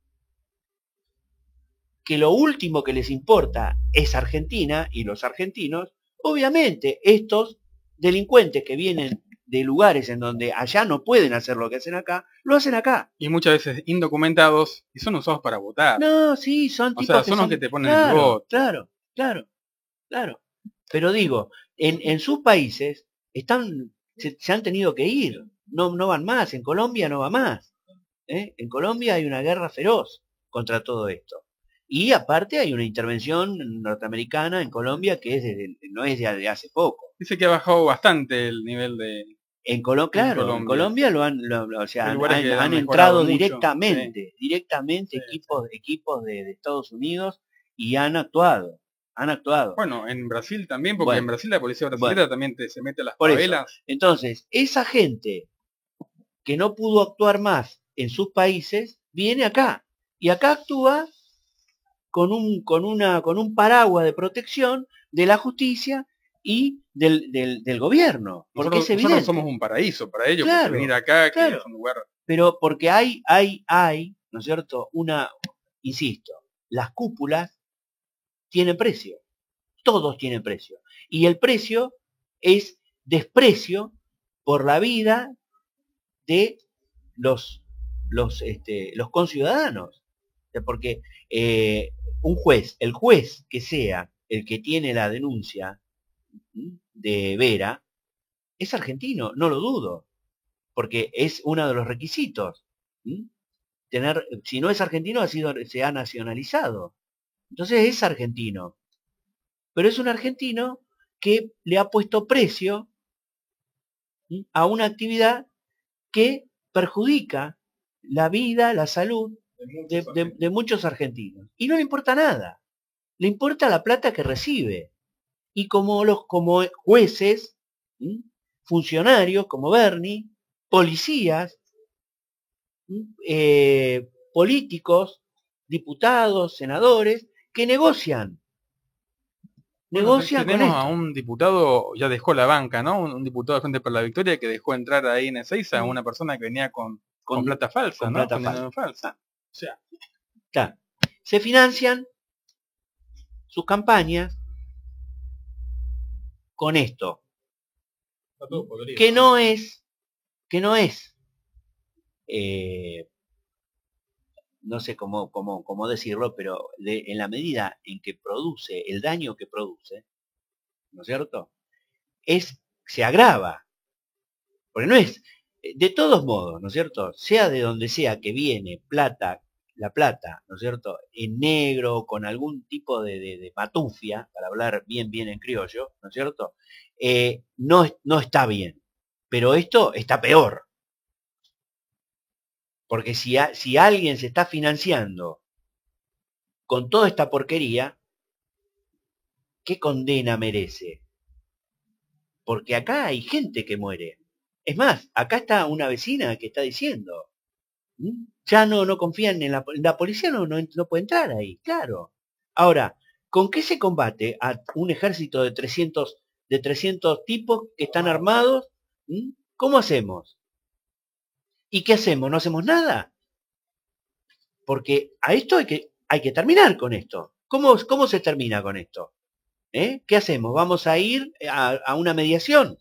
B: que lo último que les importa es Argentina y los argentinos, obviamente estos delincuentes que vienen de lugares en donde allá no pueden hacer lo que hacen acá, lo hacen acá.
C: Y muchas veces indocumentados y son usados para votar.
B: No, sí, son tipos
C: o sea,
B: que
C: son
B: son...
C: los que te ponen
B: claro,
C: el voto.
B: Claro, claro, claro. Pero digo, en, en sus países están, se, se han tenido que ir, no, no van más, en Colombia no va más. ¿eh? En Colombia hay una guerra feroz contra todo esto. Y aparte hay una intervención norteamericana en Colombia que es de, no es de hace poco.
C: Dice que ha bajado bastante el nivel de...
B: En Colo claro, en Colombia, en Colombia lo han, lo, lo, o sea, han, han, han entrado mucho, directamente, sí. directamente sí, equipos, sí. equipos de, de Estados Unidos y han actuado, han actuado.
C: Bueno, en Brasil también, porque
B: bueno,
C: en Brasil la policía brasileña bueno, también te, se mete a las
B: por
C: favelas.
B: Eso. Entonces, esa gente que no pudo actuar más en sus países, viene acá. Y acá actúa con un, con una, con un paraguas de protección de la justicia y del, del, del gobierno. Porque
C: nosotros,
B: es evidente.
C: Nosotros somos un paraíso para ellos,
B: claro,
C: venir acá,
B: claro.
C: que es un lugar...
B: Pero porque hay, hay, hay, ¿no es cierto? Una, insisto, las cúpulas tienen precio. Todos tienen precio. Y el precio es desprecio por la vida de los, los, este, los conciudadanos. Porque eh, un juez, el juez que sea el que tiene la denuncia de Vera, es argentino, no lo dudo, porque es uno de los requisitos. ¿sí? Tener, si no es argentino, ha sido, se ha nacionalizado. Entonces es argentino. Pero es un argentino que le ha puesto precio ¿sí? a una actividad que perjudica la vida, la salud de, de, de muchos argentinos. Y no le importa nada. Le importa la plata que recibe. Y como los como jueces, ¿sí? funcionarios como Bernie, policías, eh, políticos, diputados, senadores, que negocian.
C: Bueno,
B: negocian
C: tenemos
B: con esto.
C: a un diputado, ya dejó la banca, ¿no? Un, un diputado de Frente por la Victoria que dejó entrar ahí en Ezeiza a una persona que venía con, con, con plata falsa,
B: con
C: ¿no?
B: Plata
C: con
B: falsa.
C: falsa. O sea,
B: claro. Se financian sus campañas con esto.
C: Está todo podrido.
B: Que no es, que no es, eh, no sé cómo, cómo, cómo decirlo, pero de, en la medida en que produce, el daño que produce, ¿no es cierto? Es, se agrava. Porque no es, de todos modos, ¿no es cierto? Sea de donde sea que viene plata, la plata, ¿no es cierto? En negro, con algún tipo de, de, de matufia, para hablar bien, bien en criollo, ¿no es cierto? Eh, no, no está bien. Pero esto está peor. Porque si, a, si alguien se está financiando con toda esta porquería, ¿qué condena merece? Porque acá hay gente que muere. Es más, acá está una vecina que está diciendo, ¿Mm? ya no, no confían en la, la policía, no, no, no puede entrar ahí, claro. Ahora, ¿con qué se combate a un ejército de trescientos, de trescientos tipos que están armados? ¿Mm? ¿Cómo hacemos? ¿Y qué hacemos? ¿No hacemos nada? Porque a esto hay que, hay que terminar con esto. ¿Cómo, cómo se termina con esto? ¿Eh? ¿Qué hacemos? ¿Vamos a ir a, a una mediación?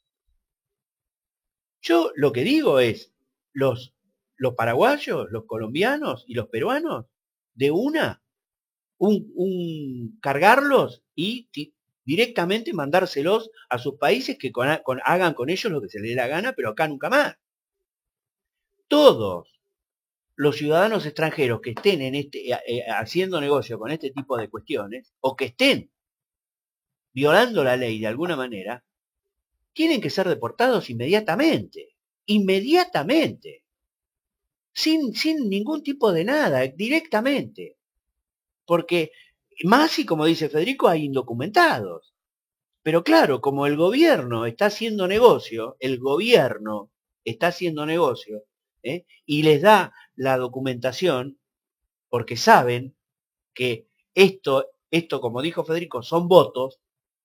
B: Yo lo que digo es, los, los paraguayos, los colombianos y los peruanos, de una, un, un cargarlos y directamente mandárselos a sus países que con, con, hagan con ellos lo que se les dé la gana, pero acá nunca más. Todos los ciudadanos extranjeros que estén en este, eh, haciendo negocio con este tipo de cuestiones, o que estén violando la ley de alguna manera, tienen que ser deportados inmediatamente. Inmediatamente. Sin, sin ningún tipo de nada, directamente. Porque más y como dice Federico, hay indocumentados. Pero claro, como el gobierno está haciendo negocio, el gobierno está haciendo negocio, ¿eh? y les da la documentación, porque saben que esto, esto, como dijo Federico, son votos,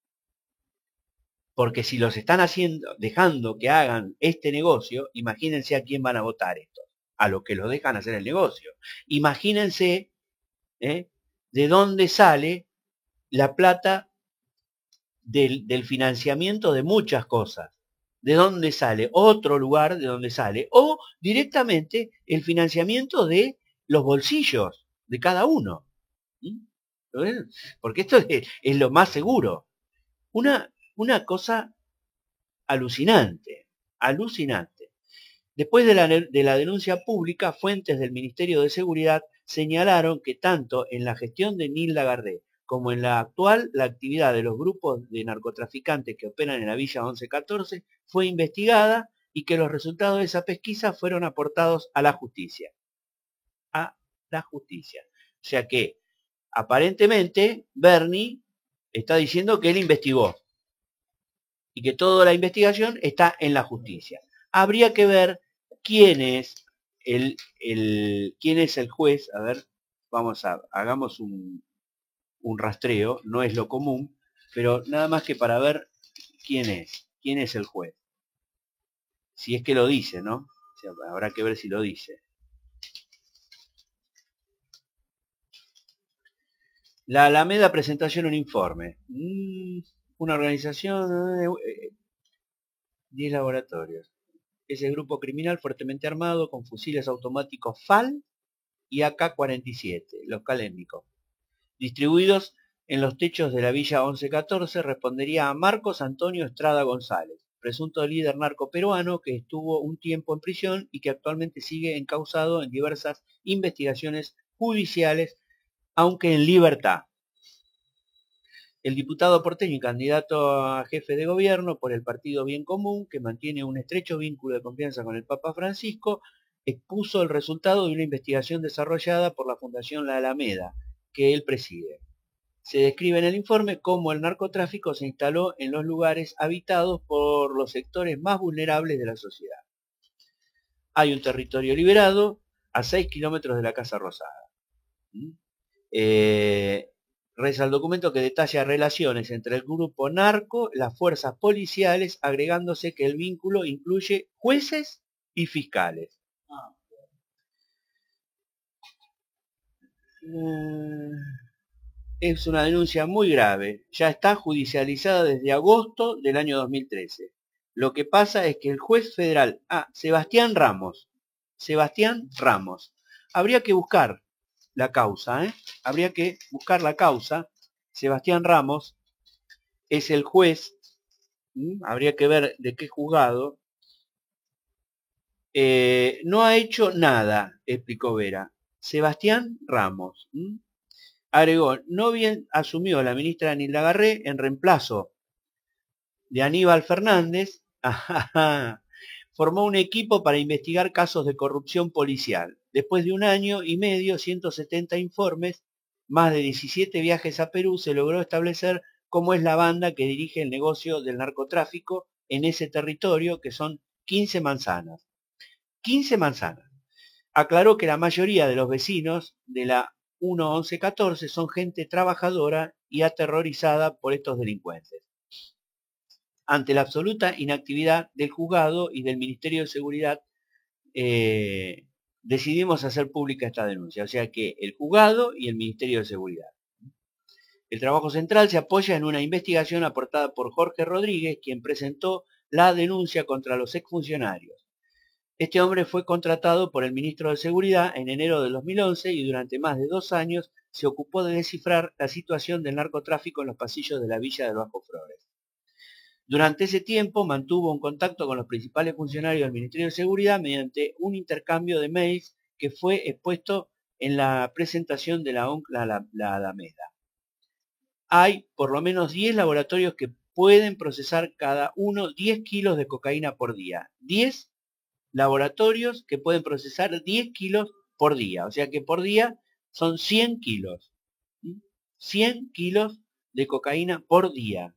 B: porque si los están haciendo, dejando que hagan este negocio, imagínense a quién van a votar estos, a los que los dejan hacer el negocio. Imagínense, ¿eh? de dónde sale la plata del, del financiamiento de muchas cosas. ¿De dónde sale? Otro lugar de donde sale. O directamente el financiamiento de los bolsillos de cada uno. ¿Mm? Porque esto es, es lo más seguro. Una, una cosa alucinante, alucinante. Después de la, de la denuncia pública, fuentes del Ministerio de Seguridad señalaron que tanto en la gestión de Nilda Gardé como en la actual, la actividad de los grupos de narcotraficantes que operan en la Villa once catorce fue investigada y que los resultados de esa pesquisa fueron aportados a la justicia. A la justicia. O sea que, aparentemente, Bernie está diciendo que él investigó y que toda la investigación está en la justicia. Habría que ver quién es el, el, quién es el juez. A ver, vamos a, hagamos un, un rastreo, no es lo común, pero nada más que para ver quién es, quién es el juez. Si es que lo dice, ¿no? O sea, habrá que ver si lo dice. La Alameda presentación un informe. Mm, una organización, eh, diez laboratorios. Es el grupo criminal fuertemente armado con fusiles automáticos F A L y A K cuarenta y siete, los Kalashnikov, distribuidos en los techos de la Villa once catorce. Respondería a Marcos Antonio Estrada González, presunto líder narco peruano que estuvo un tiempo en prisión y que actualmente sigue encausado en diversas investigaciones judiciales, aunque en libertad. El diputado porteño y candidato a jefe de gobierno por el partido Bien Común, que mantiene un estrecho vínculo de confianza con el Papa Francisco, expuso el resultado de una investigación desarrollada por la Fundación La Alameda, que él preside. Se describe en el informe cómo el narcotráfico se instaló en los lugares habitados por los sectores más vulnerables de la sociedad. Hay un territorio liberado a seis kilómetros de la Casa Rosada. ¿Mm? Eh, Reza el documento que detalla relaciones entre el grupo narco, las fuerzas policiales, agregándose que el vínculo incluye jueces y fiscales. Ah. Eh, es una denuncia muy grave. Ya está judicializada desde agosto del año dos mil trece. Lo que pasa es que el juez federal, ah, Sebastián Ramos, Sebastián Ramos, habría que buscar la causa, ¿eh? Habría que buscar la causa. Sebastián Ramos es el juez, ¿m? Habría que ver de qué juzgado. Eh, no ha hecho nada, explicó Vera. Sebastián Ramos. ¿m? Agregó, no bien asumió la ministra Nilda Garré en reemplazo de Aníbal Fernández, formó un equipo para investigar casos de corrupción policial. Después de un año y medio, ciento setenta informes, más de diecisiete viajes a Perú, se logró establecer cómo es la banda que dirige el negocio del narcotráfico en ese territorio, que son quince manzanas. quince manzanas. Aclaró que la mayoría de los vecinos de la uno once catorce son gente trabajadora y aterrorizada por estos delincuentes. Ante la absoluta inactividad del juzgado y del Ministerio de Seguridad, eh, decidimos hacer pública esta denuncia. O sea que el juzgado y el Ministerio de Seguridad. El trabajo central se apoya en una investigación aportada por Jorge Rodríguez, quien presentó la denuncia contra los exfuncionarios. Este hombre fue contratado por el ministro de Seguridad en enero del dos mil once y durante más de dos años se ocupó de descifrar la situación del narcotráfico en los pasillos de la villa del Bajo Flores. Durante ese tiempo mantuvo un contacto con los principales funcionarios del Ministerio de Seguridad mediante un intercambio de mails que fue expuesto en la presentación de la O N C, la, la, la Alameda. Hay por lo menos diez laboratorios que pueden procesar cada uno diez kilos de cocaína por día. diez laboratorios que pueden procesar diez kilos por día. O sea que por día son cien kilos. cien kilos de cocaína por día.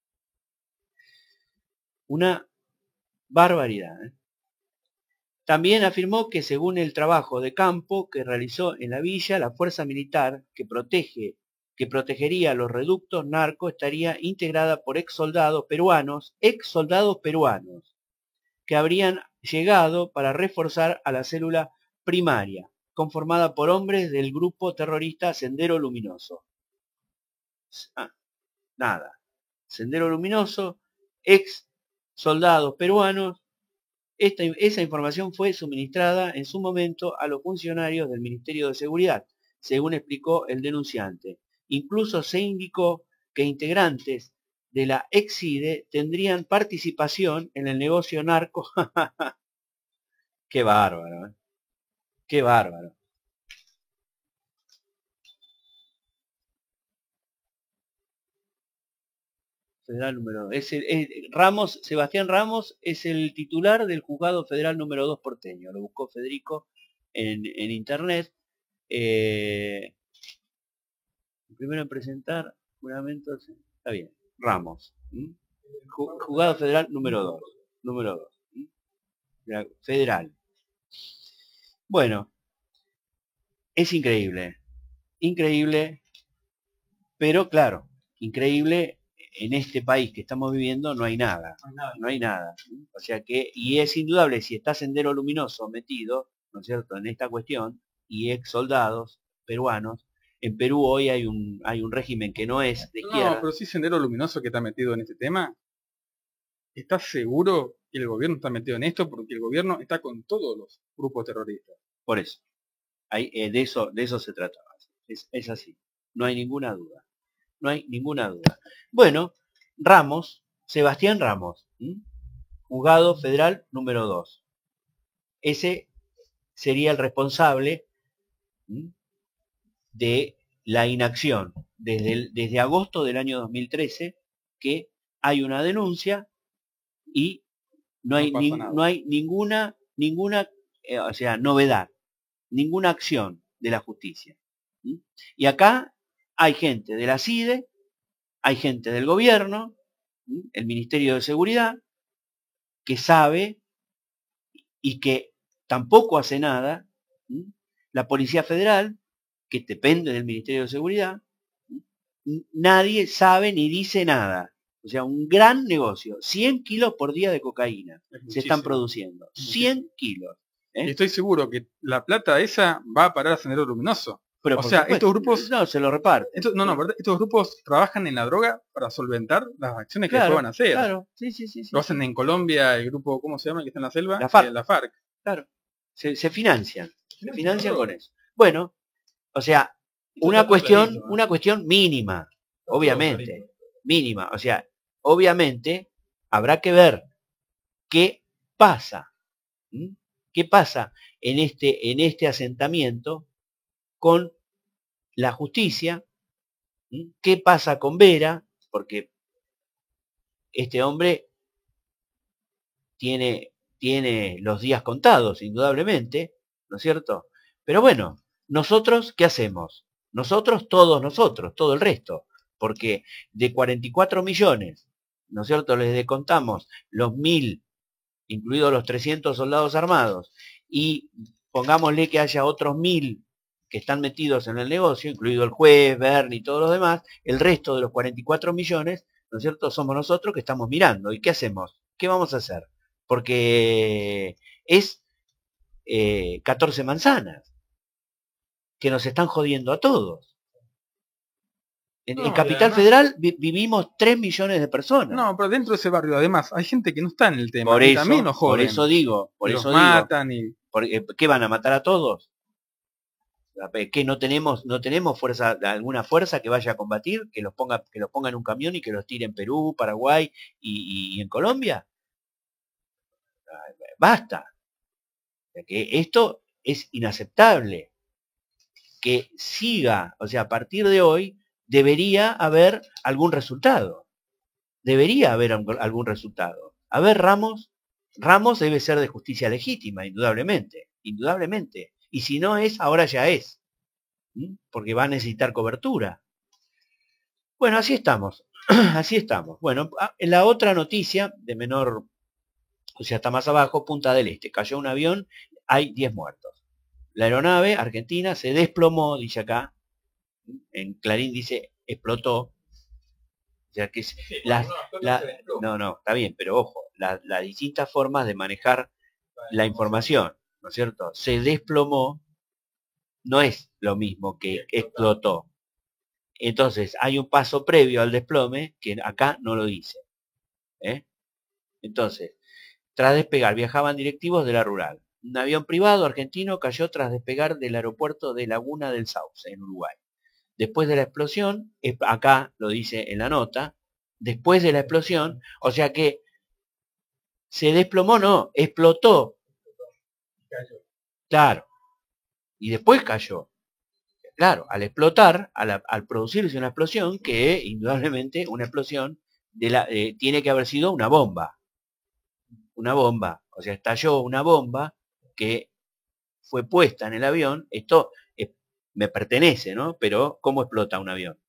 B: Una barbaridad. ¿eh? También afirmó que según el trabajo de campo que realizó en la villa, la fuerza militar que protege, que protegería los reductos narcos estaría integrada por ex soldados peruanos, ex soldados peruanos, que habrían llegado para reforzar a la célula primaria, conformada por hombres del grupo terrorista Sendero Luminoso. Ah, nada. Sendero Luminoso, ex soldados peruanos. Esta, esa información fue suministrada en su momento a los funcionarios del Ministerio de Seguridad, según explicó el denunciante. Incluso se indicó que integrantes de la Exide tendrían participación en el negocio narco. Qué bárbaro, ¿eh? Qué bárbaro. Federal número dos. Es el, es, Ramos, Sebastián Ramos es el titular del juzgado federal número dos porteño. Lo buscó Federico en, en internet. Eh, primero en presentar juramentos. Está bien. Ramos. ¿Mm? Juzgado federal número dos. Número dos. ¿Mm? Federal. Bueno. Es increíble. Increíble. Pero claro, increíble. En este país que estamos viviendo no hay nada, no hay nada. O sea que, y es indudable, si está Sendero Luminoso metido, ¿no es cierto?, en esta cuestión, y ex soldados peruanos, en Perú hoy hay un, hay un régimen que no es de izquierda.
C: No, pero sí Sendero Luminoso que está metido en este tema. ¿Estás seguro que el gobierno está metido en esto? Porque el gobierno está con todos los grupos terroristas.
B: Por eso, hay, eh, de eso, de eso se trataba. Es, es así, no hay ninguna duda. No hay ninguna duda. Bueno, Ramos, Sebastián Ramos, ¿m? Juzgado federal número dos. Ese sería el responsable, ¿m? de la inacción desde, el, desde agosto del año dos mil trece, que hay una denuncia y no hay, no ni, no hay ninguna, ninguna eh, o sea, novedad, ninguna acción de la justicia. ¿m? Y acá hay gente de la C I D E, hay gente del gobierno, el Ministerio de Seguridad, que sabe y que tampoco hace nada, la Policía Federal, que depende del Ministerio de Seguridad, nadie sabe ni dice nada. O sea, un gran negocio. cien kilos por día de cocaína se están produciendo. cien kilos. ¿eh?
C: Y estoy seguro que la plata esa va a parar a Sendero Luminoso.
B: Pero
C: O
B: por
C: sea,
B: supuesto,
C: estos grupos,
B: no, se lo reparten.
C: estos, no, no, ¿verdad? Estos grupos trabajan en la droga para solventar las acciones que
B: Claro,
C: después van a hacer.
B: claro, sí, sí, sí, sí,
C: Lo hacen
B: sí.
C: en Colombia, el grupo, ¿cómo se llama? Que está en la selva,
B: La FARC.
C: Eh, la FARC.
B: Claro. Se, se financian, se
C: Financian
B: financian
C: la
B: con
C: droga.
B: eso. Bueno, o sea,
C: Esto
B: una
C: está todo
B: cuestión,
C: clarito, ¿eh?
B: una cuestión mínima,
C: Está todo
B: obviamente,
C: clarito.
B: mínima. O sea, obviamente habrá que ver qué pasa, ¿m? qué pasa en este, en este asentamiento con la justicia, ¿m? qué pasa con Vera, porque este hombre tiene, tiene los días contados, indudablemente, ¿no es cierto? Pero bueno, nosotros, ¿qué hacemos? Nosotros, todos nosotros, todo el resto, porque de cuarenta y cuatro millones, ¿no es cierto? Les descontamos los mil, incluidos los trescientos soldados armados, y pongámosle que haya otros mil que están metidos en el negocio, incluido el juez, Bernie y todos los demás, el resto de los cuarenta y cuatro millones, ¿no es cierto? Somos nosotros que estamos mirando. ¿Y qué hacemos? ¿Qué vamos a hacer? Porque es eh, catorce manzanas, que nos están jodiendo a todos. En, en
C: No, y
B: Capital
C: además,
B: Federal vi, vivimos tres millones de personas.
C: no, pero dentro de ese barrio, además, hay gente que no está en el tema
B: Por
C: y también
B: eso,
C: los
B: por
C: joden.
B: eso digo, por
C: Y los
B: eso digo,
C: matan y...
B: porque, ¿qué van a matar a todos? ¿Que no tenemos, no tenemos fuerza, alguna fuerza que vaya a combatir, que los ponga, que los ponga en un camión y que los tire en Perú, Paraguay y, y en Colombia? Basta. Que esto es inaceptable. Que siga, o sea, a partir de hoy debería haber algún resultado. Debería haber algún resultado. A ver, Ramos, Ramos debe ser de justicia legítima, indudablemente, indudablemente. Y si no es, ahora ya es. Porque va a necesitar cobertura. Bueno, así estamos, así estamos. Bueno, en la otra noticia, de menor, o sea, está más abajo, Punta del Este, cayó un avión, hay diez muertos. La aeronave argentina se desplomó, dice acá, en Clarín dice, explotó. O sea, que es
C: Sí,
B: las,
C: bueno, no,
B: la, no, no, está bien, pero ojo, las la distintas formas de manejar la información, ¿no es cierto? Se desplomó, no es lo mismo que explotó. Entonces, hay un paso previo al desplome que acá no lo dice. ¿eh? Entonces, tras despegar, viajaban directivos de la rural. Un avión privado argentino cayó tras despegar del aeropuerto de Laguna del Sauce, en Uruguay. Después de la explosión, acá lo dice en la nota, después de la explosión, o sea que se desplomó, no, explotó. Claro. Y después cayó. Claro, al explotar, al, al producirse una explosión, que indudablemente una explosión de la, eh, tiene que haber sido una bomba. Una bomba. O sea, estalló una bomba que fue puesta en el avión. Esto eh, me pertenece, ¿no? Pero, ¿cómo explota un avión?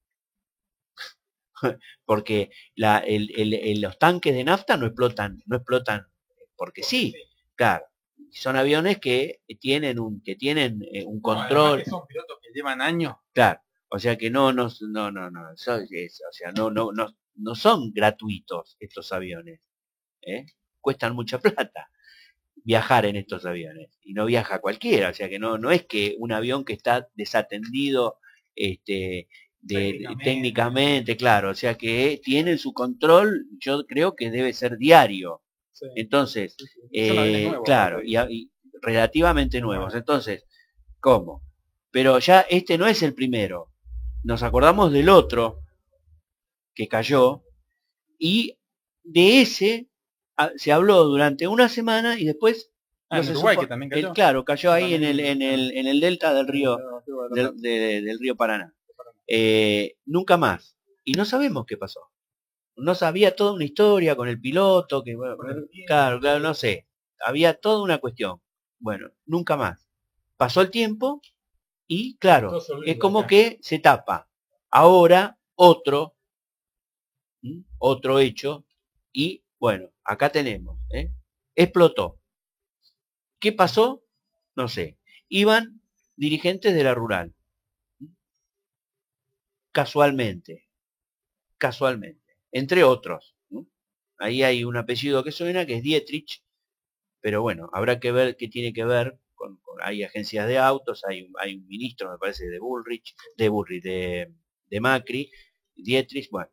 B: Porque la, el, el, el, los tanques de nafta no explotan, no explotan porque sí, claro. Son aviones que tienen un, que tienen eh, un control.
C: No, que son pilotos que llevan años.
B: Claro, o sea que no, no, no, no, no, so, es, o sea, no, no, no, no son gratuitos estos aviones, ¿eh? Cuestan mucha plata viajar en estos aviones y no viaja cualquiera, o sea que no, no es que un avión que está desatendido, este, de, técnicamente. técnicamente, claro, o sea que tienen su control, yo creo que debe ser diario. Sí. Entonces, sí, sí. Eh, nuevos, claro, y, y relativamente nuevos. Entonces, ¿cómo? Pero ya este no es el primero. Nos acordamos del otro que cayó y de ese a, se habló durante una semana y después
C: ah, no en Uruguay supo, que también cayó.
B: El, claro, cayó ahí en el, en el en el delta del río del, de, del río Paraná. Eh, nunca más. Y no sabemos qué pasó. No sabía toda una historia con el piloto, que bueno, claro, claro, no sé. Había toda una cuestión. Bueno, nunca más. Pasó el tiempo y claro, es como acá. Que se tapa. Ahora otro, ¿m? otro hecho y bueno, acá tenemos, ¿eh? Explotó. ¿Qué pasó? No sé. Iban dirigentes de la rural. Casualmente. Casualmente. Entre otros. ¿no? Ahí hay un apellido que suena, que es Dietrich, pero bueno, habrá que ver qué tiene que ver con, con hay agencias de autos, hay un, hay un ministro, me parece, de Bullrich, de Bullrich, de, de Macri, Dietrich, bueno.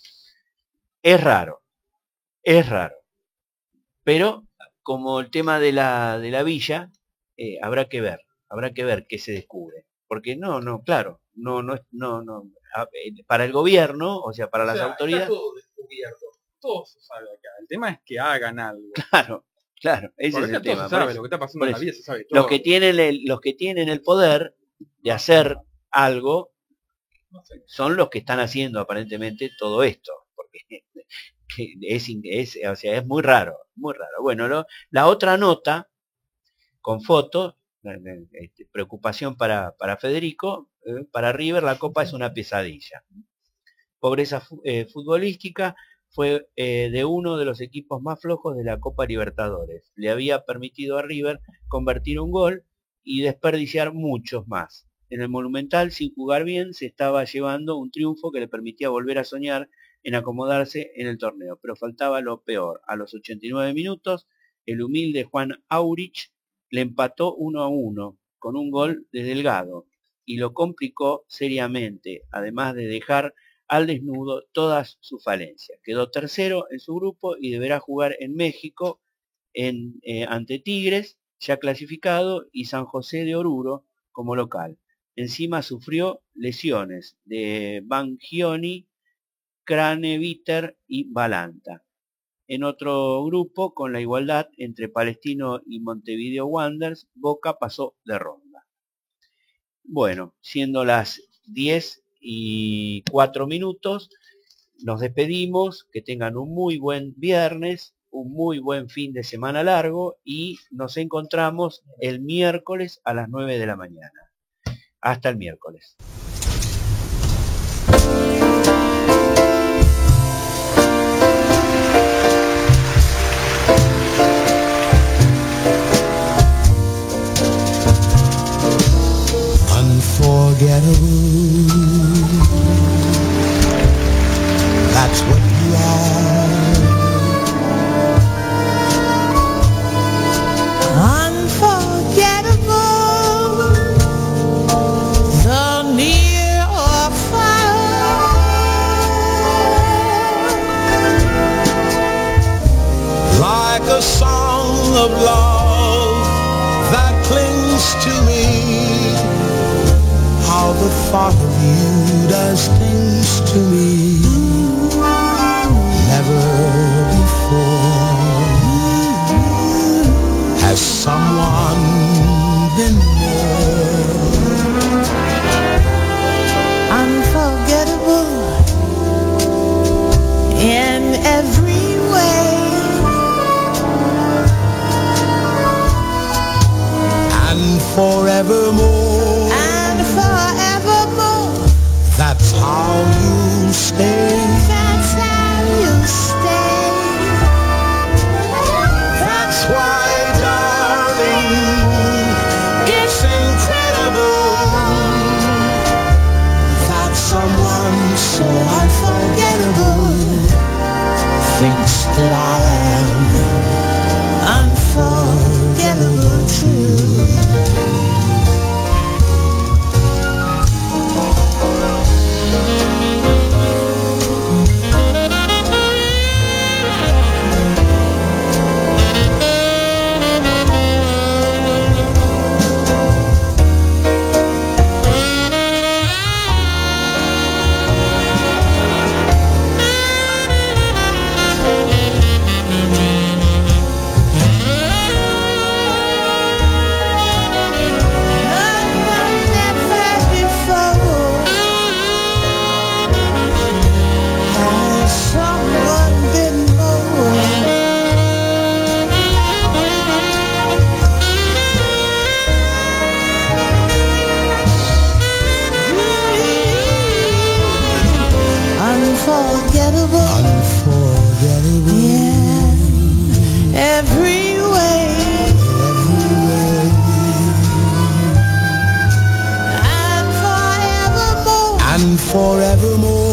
B: Es raro, es raro. Pero como el tema de la, de la villa, eh, habrá que ver, habrá que ver qué se descubre. Porque no, no, claro, no, no, no, no, para el gobierno, o sea, para
C: O
B: las
C: sea,
B: autoridades.
C: está todo descubierto, todo se sabe acá. El tema es que hagan algo.
B: Claro, claro, ese
C: Porque
B: es el
C: acá todo
B: tema.
C: se sabe,
B: por eso,
C: lo que está pasando
B: por
C: en la
B: eso.
C: vida se sabe todo.
B: Los que tienen el, los que tienen el poder de hacer algo
C: No sé.
B: son los que están haciendo aparentemente todo esto, porque es, es, o sea, es muy raro, muy raro. Bueno, lo, la otra nota con fotos, este, preocupación para, para Federico, eh, para River la Copa es una pesadilla. Pobreza eh, futbolística, fue eh, de uno de los equipos más flojos de la Copa Libertadores. Le había permitido a River convertir un gol y desperdiciar muchos más. En el Monumental, sin jugar bien, se estaba llevando un triunfo que le permitía volver a soñar en acomodarse en el torneo. Pero faltaba lo peor. A los ochenta y nueve minutos, el humilde Juan Aurich le empató uno a uno con un gol de Delgado y lo complicó seriamente, además de dejar al desnudo todas sus falencias. Quedó tercero en su grupo y deberá jugar en México en, eh, ante Tigres, ya clasificado, y San José de Oruro como local. Encima sufrió lesiones de Bangioni, Craneviter y Balanta. En otro grupo, con la igualdad entre Palestino y Montevideo Wanderers, Boca pasó de ronda. Bueno, siendo las diez y cuatro minutos, nos despedimos, que tengan un muy buen viernes, un muy buen fin de semana largo y nos encontramos el miércoles a las nueve de la mañana. Hasta el miércoles.
D: Unforgettable, that's what you are. Unforgettable, the near or far. Like a song of love that clings to me. How the thought of you does things to me. Never before has someone been more unforgettable in every way, and forevermore. That's how you stay. That's how you stay. That's why, darling, it's incredible that someone so unforgettable thinks that I am unforgettable too. Forevermore.